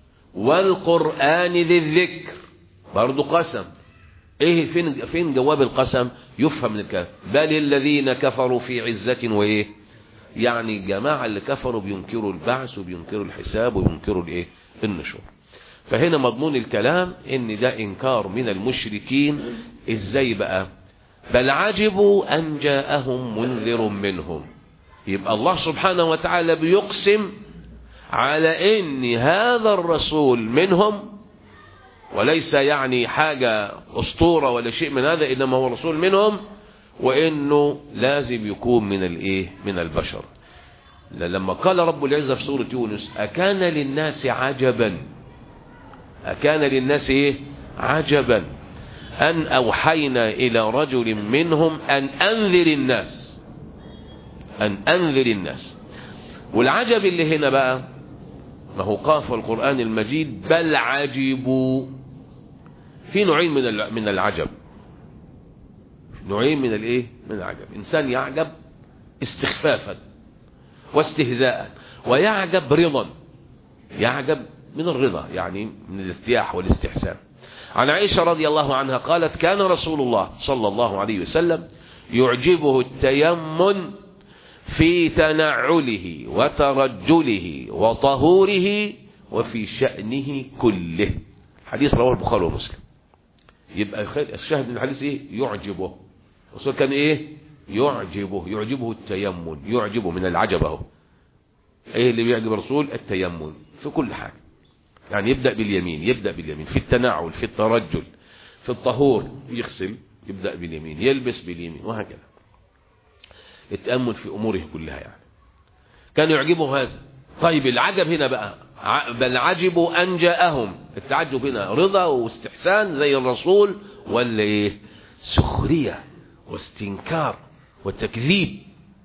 والقرآن ذي الذكر برضو قسم. ايه فين جواب القسم؟ يفهم من الكلام. بل الذين كفروا في عزة وايه؟ يعني الجماعة اللي كفروا بينكروا البعث وبينكروا الحساب وبينكروا الايه؟ النشور. فهنا مضمون الكلام ان ده انكار من المشركين. ازاي بقى؟ بل عجبوا ان جاءهم منذر منهم. يبقى الله سبحانه وتعالى بيقسم على ان هذا الرسول منهم، وليس يعني حاجة اسطورة ولا شيء من هذا، انما هو رسول منهم، وانه لازم يكون من الايه؟ من البشر. لما قال رب العزة في سورة يونس اكان للناس عجبا، اكان للناس ايه؟ عجبا ان اوحينا الى رجل منهم ان انذر الناس. ان انذر الناس. والعجب اللي هنا بقى ما هو قاف القرآن المجيد بل عجبوا. في نوعين من العجب. نوعين من الايه؟ من العجب. انسان يعجب استخفافا واستهزاء، ويعجب رضا. يعجب من الرضا يعني من الارتياح والاستحسان. عن عائشة رضي الله عنها قالت كان رسول الله صلى الله عليه وسلم يعجبه التيمن في تنعله وترجله وطهوره وفي شأنه كله. حديث رواه البخاري ومسلم. يبقى الشاهد من الحديث ايه؟ يعجبه. الرسول كان ايه؟ يعجبه التيمن. يعجبه من العجب اهو. ايه اللي بيعجب الرسول؟ التيمن في كل حاجة. يعني يبدأ باليمين في التنعل، في الترجل، في الطهور يغسل يبدأ باليمين، يلبس باليمين، وهكذا. التأمل في أموره كلها يعني. كان يعجبه هذا. طيب العجب هنا بقى بل عجبوا أن جاءهم. التعجب هنا رضا واستحسان زي الرسول، ولا ايه؟ سخرية واستنكار وتكذيب.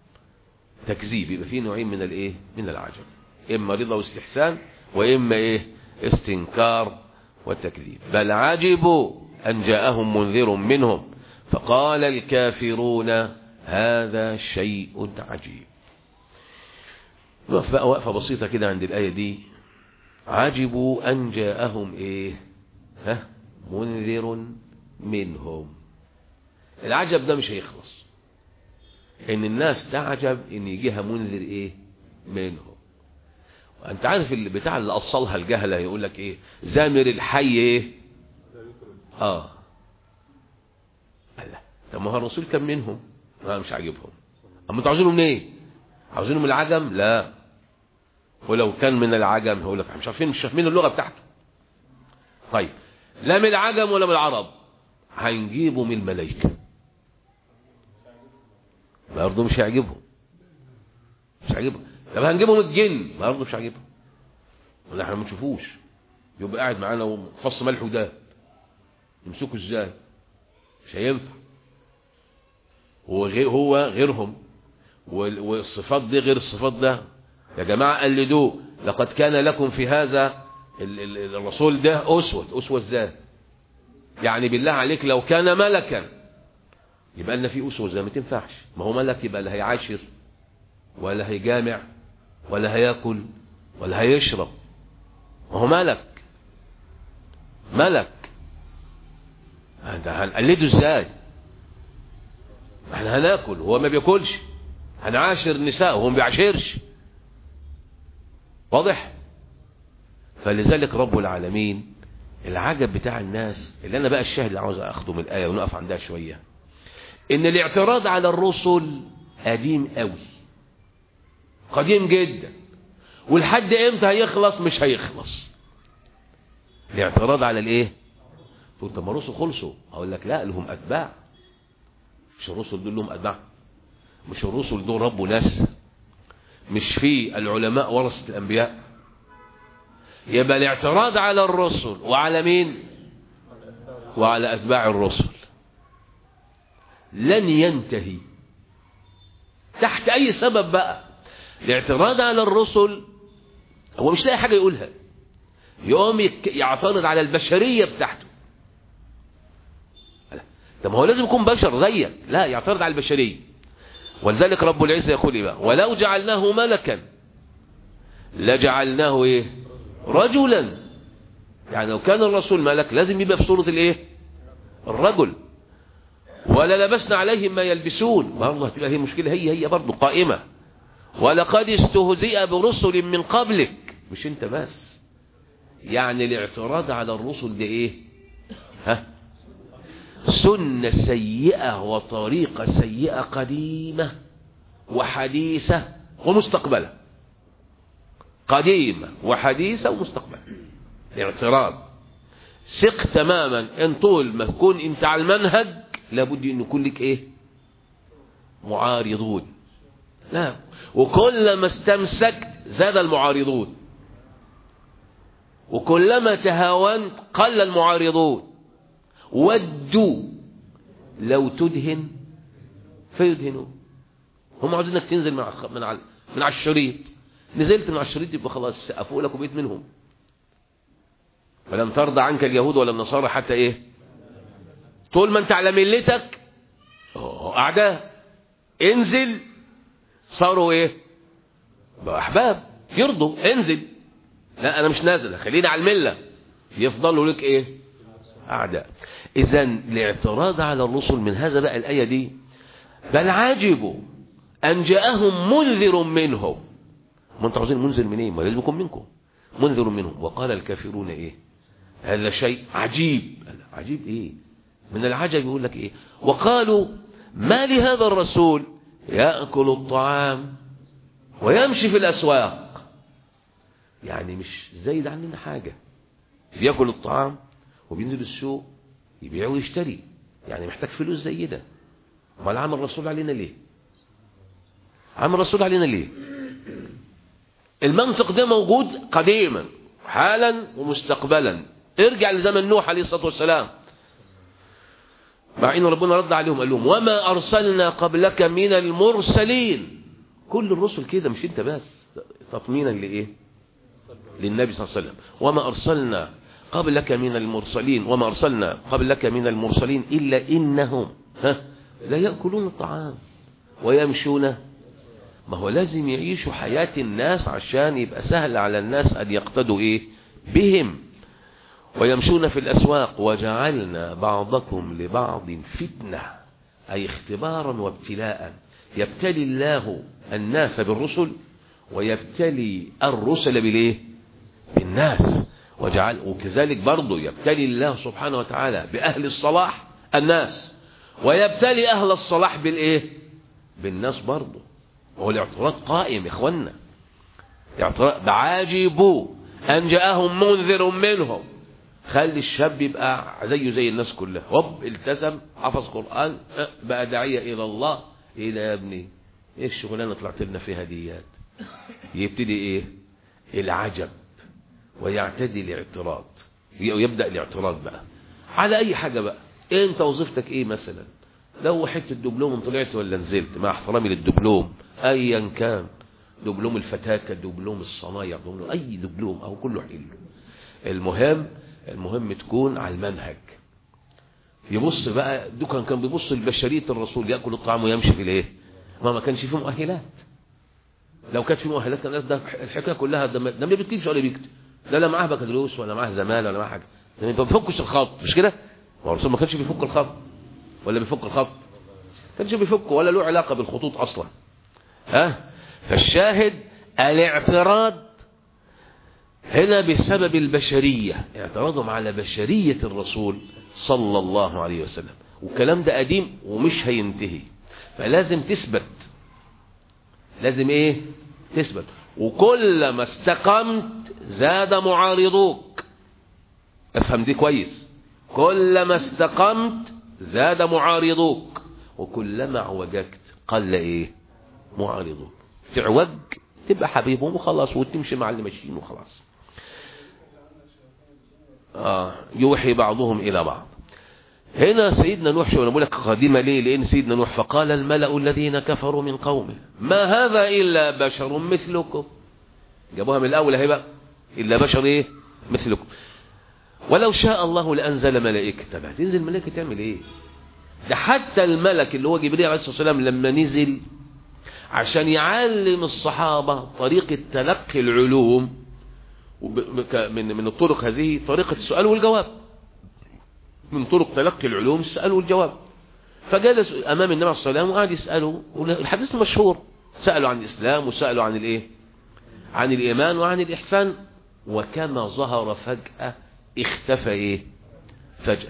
تكذيب. يبقى فيه نوعين من الايه؟ من العجب. اما رضا واستحسان، واما ايه؟ استنكار وتكذيب. بل عجبوا أن جاءهم منذر منهم فقال الكافرون هذا شيء عجيب. وقفة بسيطة كده عند الآية دي. عجبوا أن جاءهم ايه؟ منذر منهم. العجب ده مش هيخلص. ان الناس تعجب ان يجيها منذر ايه؟ منهم. انت عارف اللي بتاع اللي اصلها الجهلة يقول لك ايه؟ زامر الحي ايه؟ الله. طب ما هو الرسول كان منهم. مش عاجبهم. اما انتوا عاوزينهم ايه؟ عاوزينهم العجم؟ لا. ولو كان من العجم هقول لك مش فاهمين اللغة بتاعته. طيب لا من العجم ولا من العرب، هنجيبه من الملائكة برضه مش هيعجبهم. طب هنجيبه من الجن برضه مش هيعجبهم. ولا احنا ما نشوفوش. يبقى قاعد معانا وفص ملح وده يمسكه ازاي؟ مش هينفع. هو غيرهم. والصفات دي غير الصفات ده. يا جماعة قلدوه، لقد كان لكم في هذا الرسول ده أسوة ازاي؟ يعني بالله عليك لو كان ملكا يبقى لنا في أسوة ازاي؟ ما تنفعش. ما هو ملك يبقى لا هيعاشر ولا هيجامع ولا هياكل ولا هيشرب. ما هو ملك هنقلده ازاي؟ احنا هناكل وهو ما بياكلش، هنعاشر النساء وهو ما بيعاشرش. واضح؟ فلذلك رب العالمين العجب بتاع الناس اللي انا بقى الشاهد اللي عاوز اخده من الايه ونقف عندها شويه، ان الاعتراض على الرسل قديم قوي، قديم جدا، ولحد امتى هيخلص؟ مش هيخلص. الاعتراض على الايه؟ تقول طب ما الرسل خلصوا. اقول لك لا، لهم اتباع. مش الرسل دول لهم اتباع؟ مش الرسل دول ربوا ناس؟ مش في العلماء ورثة الانبياء؟ يبقى الاعتراض على الرسل وعلى مين؟ وعلى اتباع الرسل لن ينتهي تحت اي سبب بقى. الاعتراض على الرسل هو مش لاقي حاجة يقولها، يقوم يعترض على البشرية بتاعته. طب هو لازم يكون بشر زيك؟ لا، يعترض على البشرية. ولذلك رب العزة يقول ايه بقى؟ ولو جعلناه ملكا لجعلناه ايه؟ رجلا. يعني لو كان الرسول ملك لازم يبقى في صورة الايه؟ الرجل. ولا لبسنا عليهم ما يلبسون. والله تبقى هي المشكلة هي برضه قائمة. ولقد استهزئ برسل من قبلك. مش انت بس. يعني الاعتراض على الرسل ده ايه؟ سنة سيئة وطريقة سيئة قديمة وحديثة ومستقبلة. قديمة وحديثة ومستقبلة. اعتراض. ثق تماما ان طول ما تكون انت على المنهج لابد ان يكون لك ايه؟ معارضون. لا، وكلما استمسكت زاد المعارضون، وكلما تهاونت قل المعارضون. ودوا لو تدهن فيدهنون. هم عاوزينك تنزل من على الشريط. نزلت من على الشريط يبقى خلاص سقفوا لك وبقيت منهم. ولم ترضى عنك اليهود ولا النصارى حتى ايه؟ طول ما انت على ملتك اعداء. انزل صاروا ايه؟ بقى احباب يرضوا. انزل، لا انا مش نازل، خليني على المله، يفضلوا لك ايه؟ اعداء. اذا الاعتراض على الرسل من هذا بقى الايه دي. بل عجبوا ان جاءهم منذر منهم. ما انتوا عاوزين منذر منين؟ ما لازم يكون منكم منذر منهم. وقال الكافرون ايه؟ هذا شيء عجيب. عجيب ايه؟ من العجب يقول لك ايه؟ وقالوا ما لهذا الرسول يأكل الطعام ويمشي في الأسواق. يعني مش زايد عننا حاجة، بيأكل الطعام وبينزل السوق يبيع ويشتري، يعني محتاج فلوس زي ده. امال عمل الرسول علينا ليه؟ عمل الرسول علينا ليه؟ المنطق ده موجود قديما حالا ومستقبلا. ارجع لزمن نوح عليه الصلاة والسلام، مع ان ربنا رد عليهم قال لهم وما ارسلنا قبلك من المرسلين. كل الرسل كده، مش انت بس. تطمينا لايه؟ للنبي صلى الله عليه وسلم. وما ارسلنا قبلك من المرسلين وما ارسلنا قبلك من المرسلين الا انهم لا ياكلون الطعام ويمشون. ما هو لازم يعيشوا حياة الناس عشان يبقى سهل على الناس ان يقتدوا ايه؟ بهم. ويمشون في الأسواق وجعلنا بعضكم لبعض فتنة، أي اختبارا وابتلاء. يبتلي الله الناس بالرسل ويبتلي الرسل بالايه؟ بالناس. وكذلك برضو يبتلي الله سبحانه وتعالى بأهل الصلاح الناس، ويبتلي أهل الصلاح بالايه؟ بالناس برضو. وهو الاعتراض قائم يا اخوانا. اعتراض بعاجبوا أن جاءهم منذر منهم. خلي الشاب يبقى زيه زي الناس كلها. هوب التزم، حفظ قرآن، بقى داعية إلى الله. إيه ده يا ابني؟ إيه الشغلانة طلعت لنا فيها ديات؟ يبتدي إيه؟ العجب، ويعتدي الاعتراض، ويبدأ الاعتراض بقى على أي حاجة بقى. أنت وظيفتك إيه مثلا؟ لو حته دبلوم طلعت ولا نزلت، مع احترامي للدبلوم ايا كان، دبلوم الفتاكه، دبلوم الصنايع، دبلوم اي دبلوم او كله حلو. المهم تكون على المنهج. يبص بقى دوكان كان بيبص لبشريه الرسول، ياكل الطعام ويمشي في الايه، ما كانش فيه مؤهلات. لو كانت فيه مؤهلات كان ده الحكايه كلها، ده ما بيكتبش ولا بيكتب، لا معاه بكالوريوس ولا معاه زماله ولا معاه حاجه، ما بيفكش الخط، مش كده؟ هو الرسول ما كانش بيفك الخط ولا بيفك الخط، ما كانش بيفك ولا له علاقه بالخطوط اصلا. فالشاهد الاعتراض هنا بسبب البشريه، اعتراضهم على بشريه الرسول صلى الله عليه وسلم، والكلام ده قديم ومش هينتهي، فلازم تثبت. لازم ايه؟ تثبت. وكلما استقمت زاد معارضوك. افهم دي كويس. كلما استقمت زاد معارضوك، وكلما اعوججت قل ايه؟ معارضوك. تعوج تبقى حبيبهم وخلاص، وتمشي مع اللي ماشيين وخلاص. يوحي بعضهم الى بعض. هنا سيدنا نوح، شو انا بقول لك قديمه ليه؟ لان سيدنا نوح فقال الملأ الذين كفروا من قومه ما هذا الا بشر مثلكم. جابوها من الاول اهي بقى، الا بشر ايه؟ مثلكم. ولو شاء الله لانزل ملائكه. طب هتنزل ملائكه تعمل ايه؟ ده حتى الملك اللي هو جبريل عليه الصلاه والسلام لما نزل عشان يعلم الصحابه طريقه تلقي العلوم من الطرق هذه، طريقه السؤال والجواب، من طرق تلقي العلوم السؤال والجواب. فجلس امام النبي عليه الصلاه والسلام وقعد يساله، الحديث المشهور، سالوا عن الاسلام وسالوا عن الايه؟ عن الايمان وعن الاحسان. وكما ظهر فجاه اختفى ايه؟ فجاه.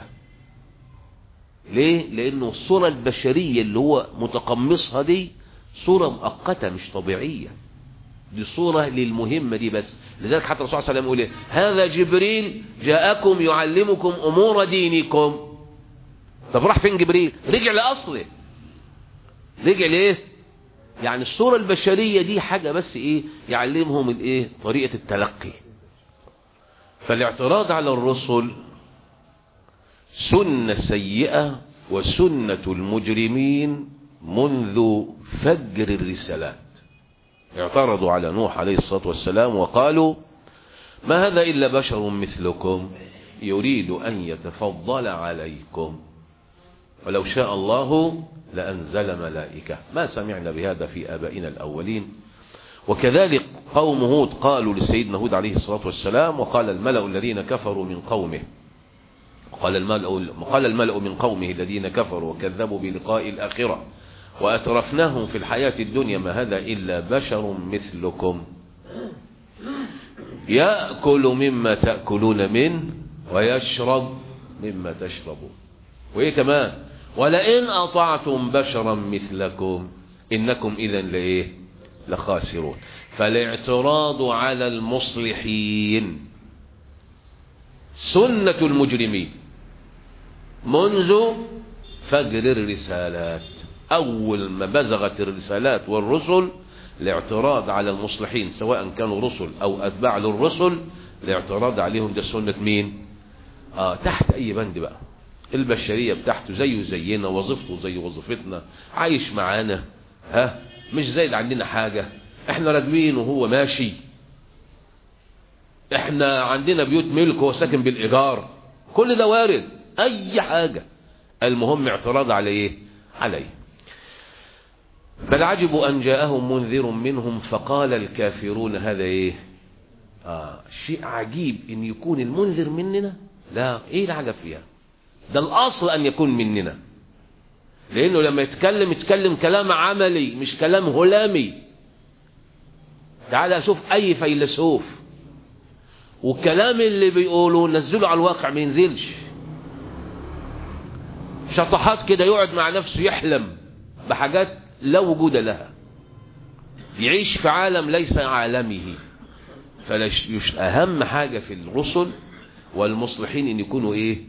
ليه؟ لانه الصوره البشريه اللي هو متقمصها دي صوره مؤقته مش طبيعيه، دي صوره للمهمه دي بس. لذلك حتى الرسول صلى الله عليه وسلم يقول هذا جبريل جاءكم يعلمكم امور دينكم. طب راح فين جبريل؟ رجع لاصله. رجع ليه؟ يعني الصوره البشريه دي حاجه بس ايه؟ يعلمهم الايه؟ طريقه التلقي. فالاعتراض على الرسل سنه سيئه وسنه المجرمين منذ فجر الرسالات. اعترضوا على نوح عليه الصلاة والسلام وقالوا ما هذا إلا بشر مثلكم يريد أن يتفضل عليكم، ولو شاء الله لأنزل ملائكة ما سمعنا بهذا في آبائنا الأولين. وكذلك قوم هود قالوا لسيدنا هود عليه الصلاة والسلام وقال الملأ الذين كفروا من قومه، قال الملأ من قومه الذين كفروا وكذبوا بلقاء الآخرة وأترفناهم في الحياة الدنيا ما هذا إلا بشر مثلكم يأكل مما تأكلون منه ويشرب مما تشربون. وإيه كمان؟ ولئن أطعتم بشرا مثلكم إنكم إذن لإيه؟ لخاسرون. فالاعتراض على المصلحين سنة المجرمين منذ فجر الرسالات. أول ما بزغت الرسالات والرسل الاعتراض على المصلحين سواء كانوا رسل أو أتباع للرسل، الاعتراض عليهم ده سنة مين؟ تحت أي بند بقى. البشرية بتاعته زيه زينا، وظيفته زي وظيفتنا، عايش معانا، مش زايد عندنا حاجة، احنا راكبين وهو ماشي، احنا عندنا بيوت ملك وهو ساكن بالإيجار، كل ده وارد، أي حاجة. المهم اعتراض على ايه؟ عليه. بل عجبوا أن جاءهم منذر منهم فقال الكافرون هذا ايه؟ شيء عجيب ان يكون المنذر مننا. لا، ايه العجب فيها؟ ده الاصل ان يكون مننا، لانه لما يتكلم كلام عملي مش كلام هلامي. تعال اشوف اي فيلسوف والكلام اللي بيقولوا نزله على الواقع ما ينزلش، شطحات كده، يقعد مع نفسه يحلم بحاجات لا وجود لها، يعيش في عالم ليس عالمه. أهم حاجة في الرسل والمصلحين ان يكونوا ايه؟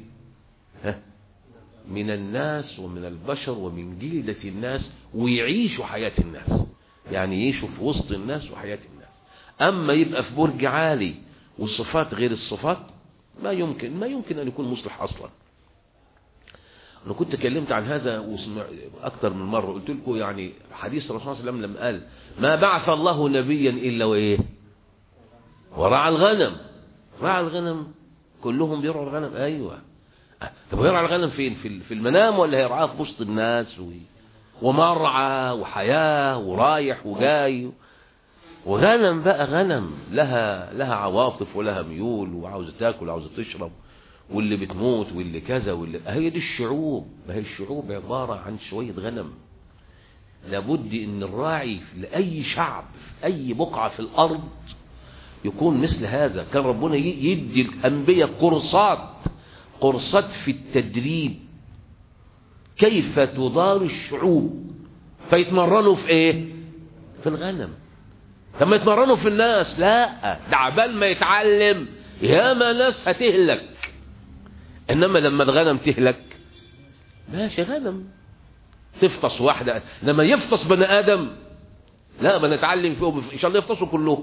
من الناس ومن البشر ومن جلدة الناس، ويعيشوا حياة الناس، يعني يعيشوا في وسط الناس وحياة الناس. اما يبقى في برج عالي والصفات غير الصفات، ما يمكن ان يكون مصلح اصلا. أنا كنت كلمت عن هذا أكثر من مرة، قلت لكم يعني حديث الرسول صلى الله عليه وسلم لما قال ما بعث الله نبيا إلا وإيه ورعى الغنم. رعى الغنم كلهم بيرعوا الغنم. أيوة. طب يرعى الغنم فين؟ في المنام ولا هيرعاه في وسط الناس ومرعى وحياة ورايح وجاي؟ وغنم بقى غنم لها عواطف ولها ميول وعاوزة تاكل وعاوزة تشرب، واللي بتموت واللي كذا واللي هي دي الشعوب. ما هي الشعوب عبارة عن شوية غنم. لابد ان الراعي لأي شعب في أي بقعة في الأرض يكون مثل هذا. كان ربنا يدي الأنبياء قرصات في التدريب كيف تدار الشعوب، فيتمرنوا في ايه؟ في الغنم. لما يتمرنوا في الناس لا، ده عبال ما يتعلم ياما ناس هتهلك. انما لما الغنم تهلك ماشي غنم تفطس واحدة، لما يفطس بني آدم لا بنتعلم فيهم ان شاء الله يفطسوا كلهم.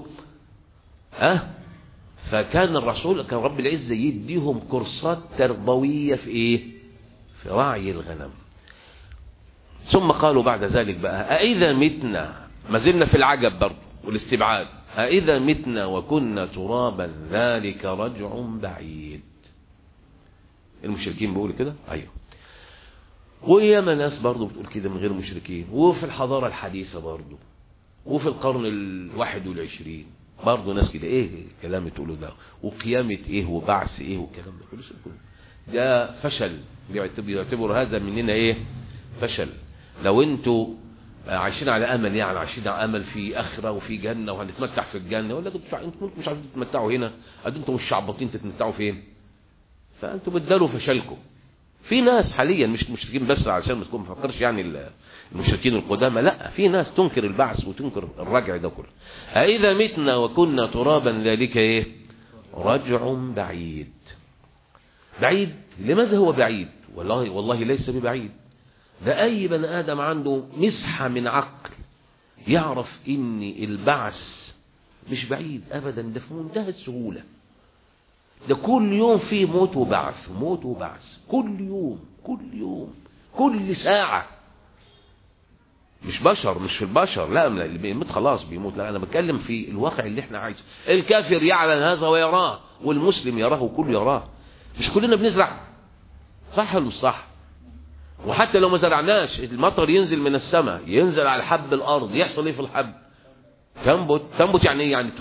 فكان الرسول كان رب العزة يديهم كورسات تربوية في ايه؟ في رعي الغنم. ثم قالوا بعد ذلك بقى أإذا متنا، ما زلنا في العجب برضه والاستبعاد، أإذا متنا وكنا ترابا ذلك رجع بعيد. المشركين بيقولوا كده. ايوه. وياما ناس برضه بتقول كده من غير مشركين، وفي الحضارة الحديثة برضه، وفي القرن 21 برضه ناس كده. ايه الكلام تقولوا ده؟ وقيامة ايه وبعث ايه والكلام ده كله ده فشل. بيعتبروا هذا مننا ايه؟ فشل. لو انتوا عايشين على امل، يعني عايشين على امل في اخره وفي جنه وهنتمتع في الجنه، ولا انتوا مش عايزين تتمتعوا هنا؟ انتوا مش شعبطين تتمتعوا فين؟ فانتوا بتداروا فشلكم. في ناس حاليا مش مشركين بس، عشان ما تكون ما تفكرش يعني المشركين القدامى، لا، في ناس تنكر البعث وتنكر الرجع ده كله. أإذا متنا وكنا ترابا ذلك ايه؟ رجع بعيد. بعيد لماذا هو بعيد؟ والله ليس ببعيد. ده أي بني آدم عنده مسحة من عقل يعرف إن البعث مش بعيد أبدا، ده في منتهى السهولة. ده كل يوم فيه موت وبعث، موت وبعث، كل يوم كل ساعة. مش بشر، مش في البشر، لا، اللي بيموت خلاص بيموت، لا، أنا بتكلم في الواقع اللي احنا عايزه. الكافر يعلن هذا ويراه، والمسلم يراه وكل يراه. مش كلنا بنزرع، صح ولا مش صح؟ وحتى لو ما زرعناش المطر ينزل من السماء، ينزل على حب الأرض، يحصل ايه في الحب؟ تنبت يعني ايه؟ يعني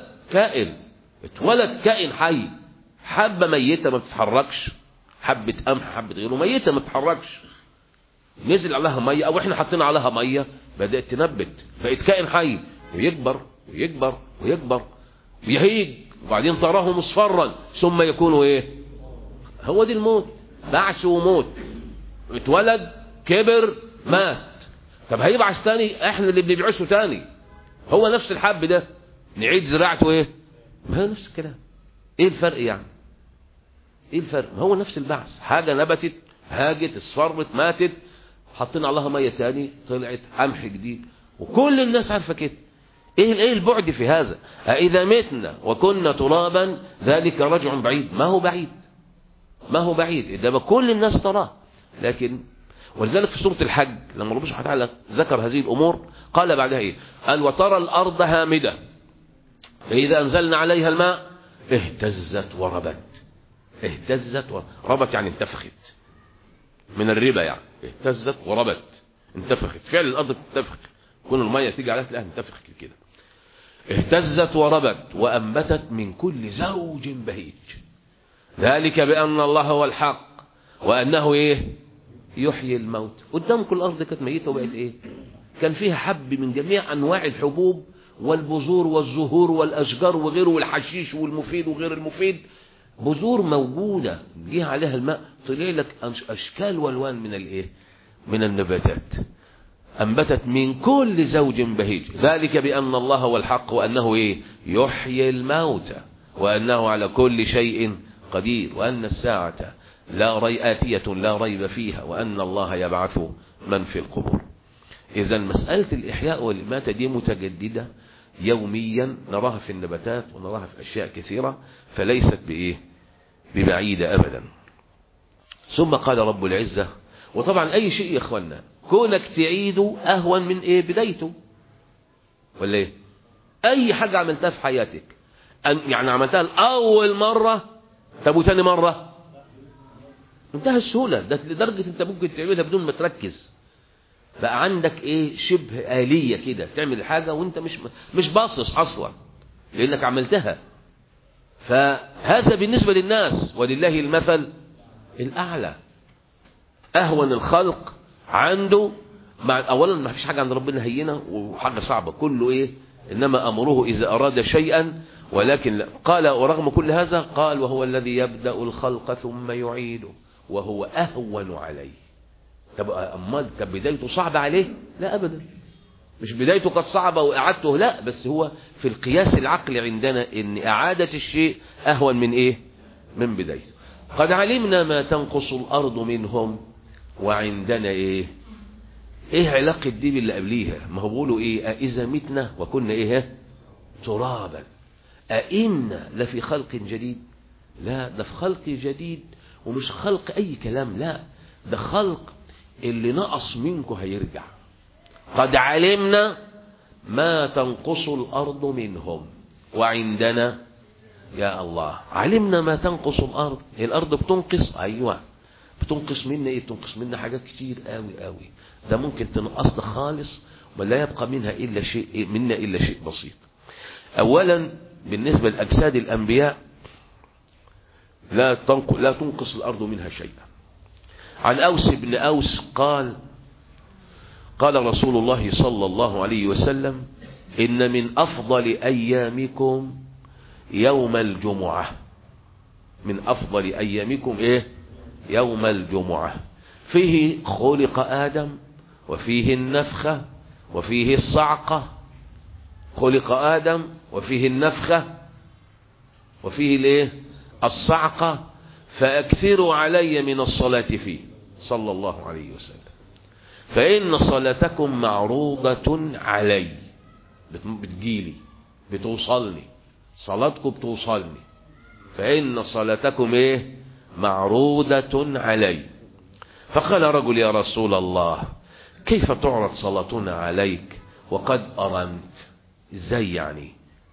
اتولد كائن حي. حبة ميتة ما بتتحركش، حبة قمح حبة غيره ميتة ما بتتحركش، نزل عليها مية او احنا حطينا عليها مية بدأت تنبت، بقت كائن حي ويكبر ويكبر ويكبر ويهيج، وبعدين تراه مصفرا ثم يكون ايه؟ هو دي الموت، بعث وموت. اتولد كبر مات. طب هيبعث تاني؟ احنا اللي بنبعثه تاني. هو نفس الحب ده نعيد زراعته ايه؟ ما هو نفس الكلام. ايه الفرق يعني؟ ايه الفرق؟ هو نفس البعث. حاجة نبتت هاجت اصفرت ماتت، حطينا عليها مية تاني طلعت قمح جديد، وكل الناس عارفة كده. ايه البعد في هذا؟ اذا متنا وكنا ترابا ذلك رجع بعيد. ما هو بعيد ده كل الناس تراه. لكن ولذلك في سورة الحج لما ربنا سبحانه وتعالى ذكر هذه الامور قال بعدها ايه؟ قال وترى الارض هامدة فإذا أنزلنا عليها الماء اهتزت وربت. ربت يعني انتفخت، من الربا يعني. اهتزت وربت، انتفخت. فعل الأرض بتنتفخ، كل المية تيجي عليها تلاقيها انتفخت كده. اهتزت وربت وأنبتت من كل زوج بهيج. ذلك بأن الله هو الحق وأنه ايه؟ يحيي الموت. قدامكم الأرض كانت ميتة وبقت ايه؟ كان فيها حب من جميع أنواع الحبوب والبذور والزهور والأشجار وغيره، والحشيش والمفيد وغير المفيد، بذور موجودة جه عليها الماء طلع لك أشكال والوان من الايه؟ من النباتات. أنبتت من كل زوج بهيج. ذلك بأن الله هو الحق وأنه ايه؟ يحيي الموتى وأنه على كل شيء قدير وأن الساعة آتية لا ريب فيها وأن الله يبعث من في القبور. إذا مسألة الإحياء والإماتة دي متجددة يوميا، نراها في النباتات ونراها في أشياء كثيرة، فليست بإيه؟ ببعيدة أبدا. ثم قال رب العزة وطبعا أي شيء يا إخوانا كونك تعيده أهون من إيه بدايته، ولا إيه؟ أي حاجة عملتها في حياتك يعني عملتها الأول مرة، طب وتاني مرة منتهى السهولة، ده لدرجة أنت ممكن تعملها بدون ما تركز، بقى عندك إيه شبه آلية كده تعمل الحاجة وأنت مش باصص أصلا لأنك عملتها. فهذا بالنسبة للناس، ولله المثل الأعلى. أهون الخلق عنده أولا ما فيش حاجة عند ربنا هينة وحاجة صعبة، كله إيه إنما أمره إذا أراد شيئا، ولكن لا. قال ورغم كل هذا قال وهو الذي يبدأ الخلق ثم يعيده وهو أهون عليه. طب أمال كان بدايته صعبة عليه؟ لا أبدا، مش بدايته كانت صعبة وإعادته، لا، بس هو في القياس العقلي عندنا إن إعادة الشيء أهون من إيه؟ من بدايته. قد علمنا ما تنقص الأرض منهم وعندنا إيه علاقة دي باللي قبليها؟ ما هو بيقولوا إيه أإذا متنا وكنا إيه ترابا أئنا لفي خلق جديد. لا، ده في خلق جديد، ومش خلق أي كلام، لا، ده خلق اللي نقص منكم هيرجع. قد علمنا ما تنقص الأرض منهم وعندنا، يا الله، علمنا ما تنقص الأرض. الأرض بتنقص، أيوة بتنقص منا إيه؟ بتنقص منا حاجات كتير قوي قوي، ده ممكن تنقصنا خالص ولا يبقى منها إلا شيء، منا إلا شيء بسيط. أولا بالنسبة لأجساد الأنبياء لا تنقص الأرض منها شيئا. عن أوس بن أوس قال رسول الله صلى الله عليه وسلم إن من أفضل أيامكم يوم الجمعة. من أفضل أيامكم إيه؟ يوم الجمعة، فيه خلق آدم وفيه النفخة وفيه الصعقة. خلق آدم وفيه النفخة وفيه الايه الصعقة، فأكثروا علي من الصلاة فيه صلى الله عليه وسلم، فإن صلاتكم معروضة علي، بتجيلي بتوصلني، صلاتكم بتوصلني، فإن صلاتكم ايه معروضة علي. فقال رجل يا رسول الله كيف تعرض صلاتنا عليك وقد أرمت؟ ازاي يعني؟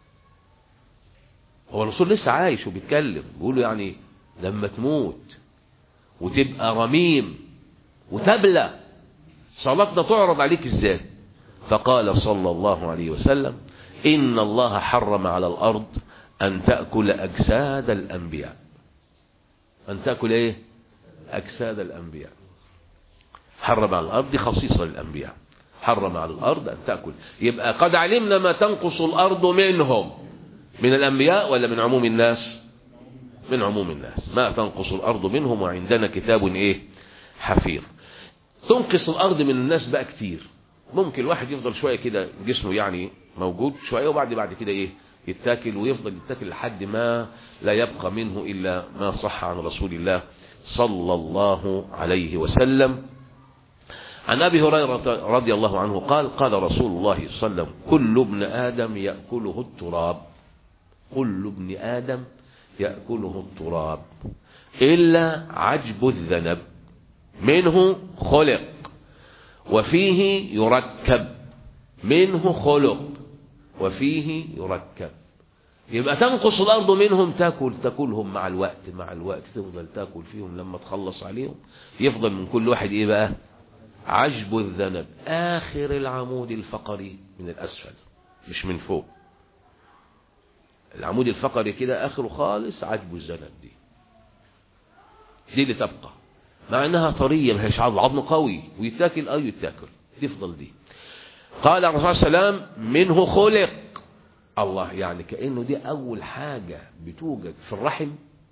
هو الرسول لسه عايش وبيتكلم، بيقولوا يعني لما تموت وتبقى رميم وتبلى صلاتنا تعرض عليك ازاي؟ فقال صلى الله عليه وسلم إن الله حرم على الأرض أن تأكل أجساد الأنبياء. أن تأكل إيه؟ أجساد الأنبياء. حرم على الأرض خصيصة للأنبياء، حرم على الأرض أن تأكل. يبقى قد علمنا ما تنقص الأرض منهم، من الأنبياء ولا من عموم الناس؟ من عموم الناس. ما تنقص الأرض منهم وعندنا كتاب إيه حفيظ. تنقص الأرض من الناس بقى كتير. ممكن الواحد يفضل شوية كده جسمه يعني موجود شوية، وبعد كده إيه يتاكل، ويفضل يتاكل لحد ما لا يبقى منه إلا ما صح عن رسول الله صلى الله عليه وسلم. عن أبي هريرة رضي الله عنه قال رسول الله صلى الله عليه وسلم كل ابن آدم يأكله التراب. كل ابن آدم يأكله التراب إلا عجب الذنب منه خلق وفيه يركب. منه خلق وفيه يركب. يبقى تنقص الأرض منهم، تاكلهم مع الوقت تفضل تاكل فيهم، لما تخلص عليهم يفضل من كل واحد ايه بقى عجب الذنب، آخر العمود الفقري من الأسفل مش من فوق. العمود الفقري كده آخره خالص عجب الذنب، دي اللي تبقى، مع انها طرية ماهيش عظم قوي ويتاكل يتاكل، تفضل دي. قال الرسول صلى الله عليه وسلم منه خلق. الله، يعني كأنه دي أول حاجة بتوجد في الرحم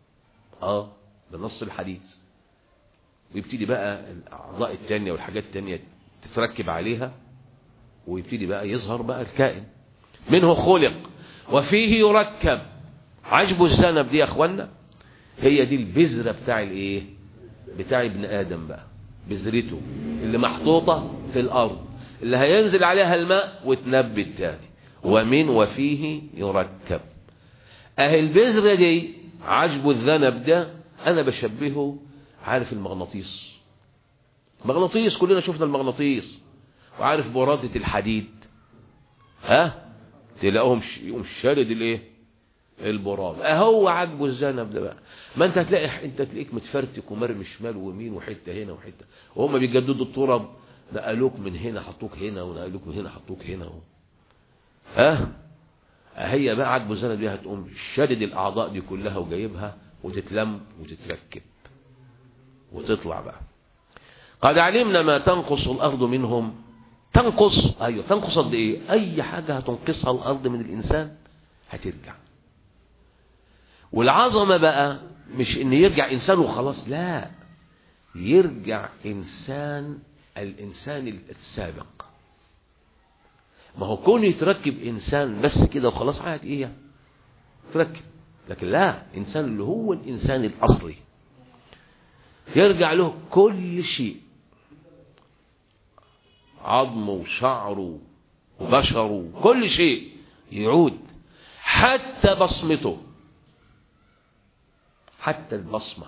بنص الحديث، ويبتدي بقى الأعضاء التانية والحاجات التانية تتركب عليها، ويبتدي بقى يظهر بقى الكائن. منه خلق وفيه يركب. عجب الذنب دي يا أخوانا هي دي البذرة بتاع الايه بتاع ابن آدم بقى، بذرته اللي محطوطة في الأرض اللي هينزل عليها الماء وتنبت تاني. وفيه يركب. البذرة دي عجب الذنب ده أنا بشبهه، عارف المغناطيس؟ مغناطيس، كلنا شفنا المغناطيس. وعارف برادة الحديد، تلاقوهم يقوم شارد الايه؟ البراد. اهو عاجبه الذنب ده بقى. ما انت تلاقيك متفرتك ومرمي شمال ويمين وحته هنا وحته، وهم بيجددوا التراب، نقلوك من هنا حطوك هنا، ونقلوك من هنا حطوك هنا. هي بقى عاجبه الذنب دي، هتقوم شادد الاعضاء دي كلها وجايبها وتتلم وتتركب وتطلع بقى. قد علمنا ما تنقص الارض منهم. تنقص، ايوه تنقص قد ايه؟ اي حاجه هتنقصها الارض من الانسان هترجع. والعظمه بقى مش ان يرجع انسان وخلاص، لا، يرجع الانسان السابق. ما هو كون يتركب انسان بس كده وخلاص، عاد ايه تركب، لكن لا، انسان اللي هو الانسان الاصلي يرجع له كل شيء، عظمه وشعره وبشره، كل شيء يعود، حتى بصمته، حتى البصمة.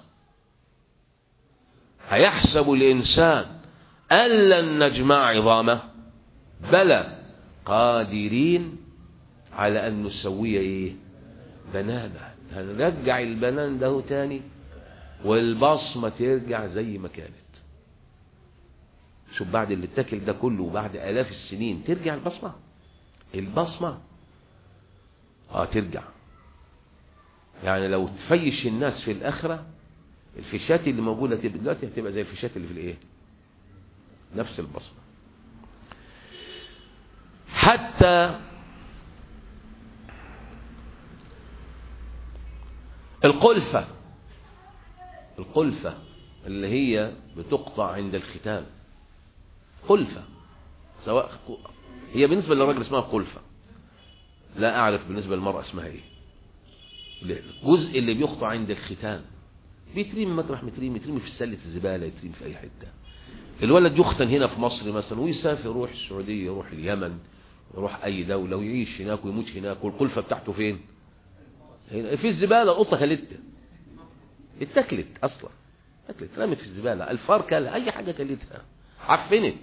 هيحسب الإنسان أن لن نجمع عظامه، بلى قادرين على أن نسوي إيه؟ بنانه. هنرجع البنان ده تاني، والبصمة ترجع زي ما كانت. شوف بعد اللي اتاكل ده كله وبعد آلاف السنين ترجع البصمة ترجع. يعني لو تفيش الناس في الآخرة، الفيشات اللي موجودة دلوقتي هتبقى زي الفيشات اللي في الايه؟ نفس البصمة. حتى القلفة اللي هي بتقطع عند الختان، قلفة، سواء هي بالنسبة للراجل اسمها قلفة، لا أعرف بالنسبة للمرأة اسمها ايه. الجزء اللي بيقطع عند الختان بيترمي مطرح، يترمي في سلة الزبالة، يترمي في أي حتة. الولد يختن هنا في مصر مثلا ويسافر، يروح السعودية، يروح اليمن، يروح أي دولة ويعيش هناك ويموت هناك، والقلفة بتاعته فين؟ هنا في الزبالة. القطة كلتها، اتكلت أصلا، اتكلت، رمت في الزبالة، الفار كلها، أي حاجة كلتها، عفنت.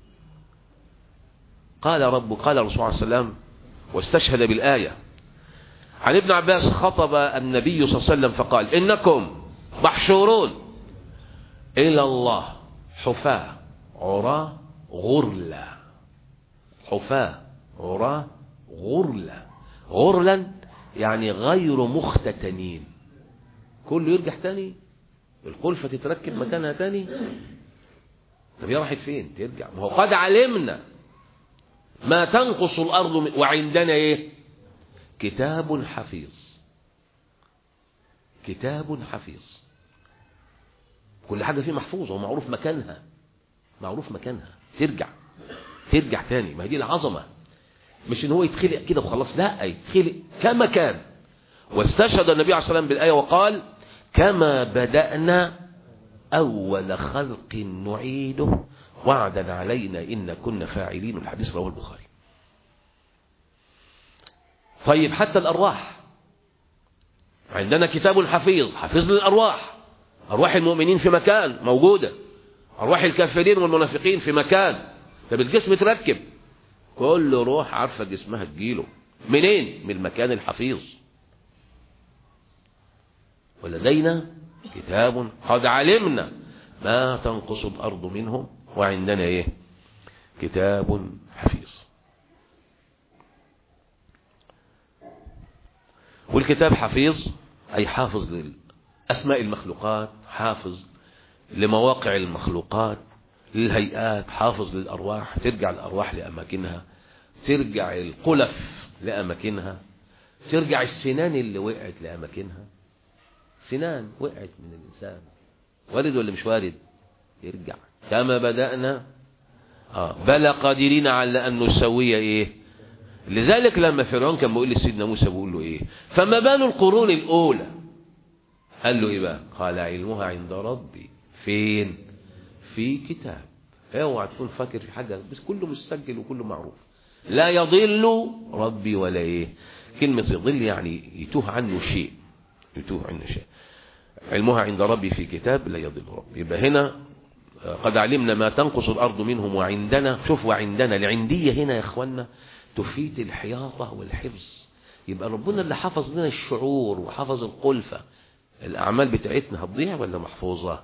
قال الرسول صلى الله عليه وسلم واستشهد بالآية عن ابن عباس، خطب النبي صلى الله عليه وسلم فقال: إنكم محشورون إلى الله حفاة عراة غرلا. حفاة عراة غرلا. غرلا يعني غير مختتنين. كله يرجع تاني، القلفة تتركب مكانها تاني. طب هي راحت فين؟ ترجع. ما هو قد علمنا ما تنقص الأرض وعندنا ايه؟ كتاب حفيظ. كتاب حفيظ، كل حاجة فيه محفوظة ومعروف مكانها، ترجع تاني. ما هي دي العظمة، مش ان هو يتخلق كده وخلاص، لا، يتخلق كما كان. واستشهد النبي عليه الصلاة والسلام بالآية وقال: كما بدأنا أول خلق نعيده وعدا علينا إن كنا فاعلين. الحديث رواه البخاري. طيب حتى الأرواح عندنا كتاب حفيظ، حفيظ للأرواح. أرواح المؤمنين في مكان موجودة، أرواح الكافرين والمنافقين في مكان. طب الجسم تركب، كل روح عارفة جسمها تجيله منين؟ من المكان الحفيظ. ولدينا كتاب قد علمنا ما تنقص الأرض منهم وعندنا ايه؟ كتاب حفيظ. والكتاب حفيظ أي حافظ لأسماء المخلوقات، حافظ لمواقع المخلوقات، للهيئات، حافظ للأرواح. ترجع الأرواح لأماكنها، ترجع القلف لأماكنها، ترجع السنان اللي وقعت لأماكنها. سنان وقعت من الإنسان، وارد ولا مش وارد؟ يرجع. كما بدأنا بلى قادرين على أن نسوي ايه. لذلك لما فرعون كان بيقول لسيدنا موسى، بيقول له ايه؟ فما بال القرون الأولى؟ قال له ايه بقى؟ قال: علمها عند ربي. فين؟ في كتاب. اوعى تكون فاكر في حاجة، بس كله مسجل وكله معروف. لا يضل ربي ولا ايه. كلمة يضل يعني يتوه عنه شيء، علمها عند ربي في كتاب لا يضل ربي. يبقى هنا قد علمنا ما تنقص الأرض منهم وعندنا. شوف وعندنا، العندية هنا يا إخوانا تفيد الحياطة والحفظ. يبقى ربنا اللي حفظ لنا الشعور وحفظ القلفة. الأعمال بتاعتنا هتضيع ولا محفوظة؟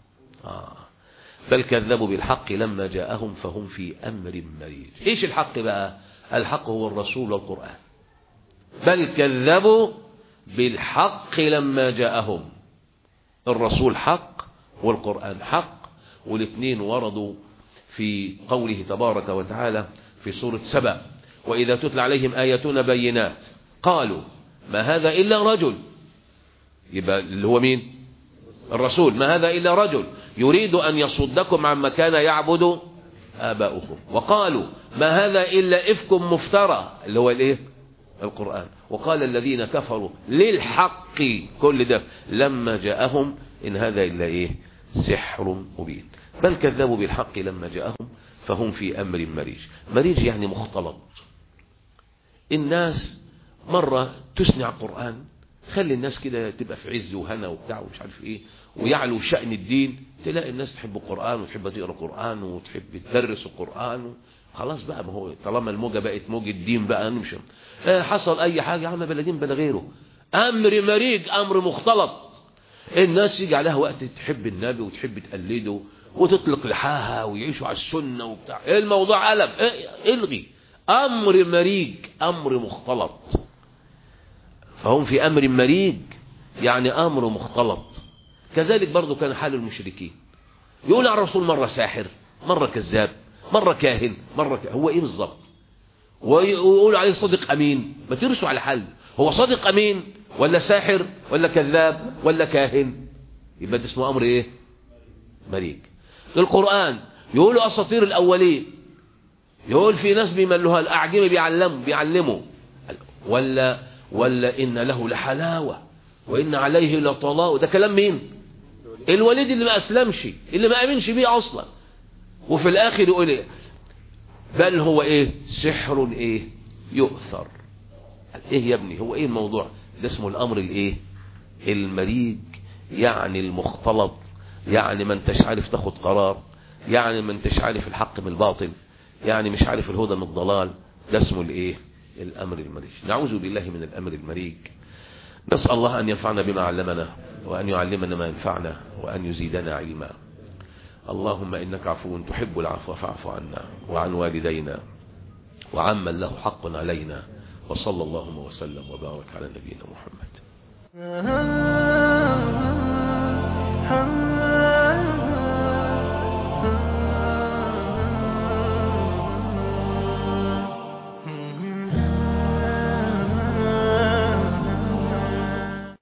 بل كذبوا بالحق لما جاءهم فهم في أمر مريج. إيش الحق بقى؟ الحق هو الرسول والقرآن. بل كذبوا بالحق لما جاءهم. الرسول حق والقرآن حق، والاثنين وردوا في قوله تبارك وتعالى في سورة سبأ: وإذا تتلى عليهم آياتنا بينات قالوا ما هذا إلا رجل. يبقى اللي هو مين؟ الرسول. ما هذا إلا رجل يريد أن يصدكم عما كان يعبد آباؤكم. وقالوا ما هذا إلا إفك مفترى، اللي هو الإيه؟ القرآن. وقال الذين كفروا للحق، كل ده لما جاءهم إن هذا إلا إيه؟ سحر مبين. بل كذبوا بالحق لما جاءهم فهم في أمر مريج. مريج يعني مختلط. الناس مرة تسمع القرآن، خلي الناس كده تبقى في عز وهنا وبتاع ومش عارف ايه، ويعلو شأن الدين، تلاقي الناس تحب القرآن وتحب تقرأ القرآن وتحب تدرس القرآن. خلاص بقى، ما هو طالما الموجة بقت موجة الدين بقى نمشي. حصل اي حاجة يا عم بلا دين بلا غيره. امر مريج، امر مختلط. الناس يجي عليها وقت تحب النبي وتحب تقلده وتطلق لحاها ويعيشوا على السنة وبتاع. الموضوع قلب، الغي. امر مريج، امر مختلط. فهم في أمر مريج يعني أمر مختلط. كذلك برضو كان حال المشركين، يقول على الرسول مرة ساحر، مرة كذاب، مرة كاهن، هو إيه بالظبط؟ ويقول عليه صادق أمين. ما ترسوا على حل، هو صادق أمين ولا ساحر ولا كذاب ولا كاهن؟ يبقى ده اسمه أمر إيه؟ مريج. القرآن يقولوا أساطير الأولين، يقول في ناس بيملوها الأعجمي بيعلموا ولا إن له لحلاوة وإن عليه لطلاوة. ده كلام مين؟ الوليد اللي ما أسلمش، اللي ما أمنش بيه أصلا. وفي الآخر يقول إيه؟ بل هو إيه؟ سحر إيه؟ يؤثر. إيه يا ابني؟ هو إيه الموضوع؟ ده اسمه الأمر الإيه؟ المريج، يعني المختلط، يعني ما انتش عارف تاخد قرار، يعني ما انتش عارف الحق من الباطل، يعني مش عارف الهدى من الضلال. ده اسمه الإيه؟ الأمر المريج. نعوذ بالله من الأمر المريج. نسأل الله أن ينفعنا بما علمنا، وأن يعلمنا ما ينفعنا، وأن يزيدنا علما. اللهم إنك عفو تحب العفو فاعف عنا وعن والدينا وعمن له حق علينا. وصلى اللهم وسلم وبارك على نبينا محمد.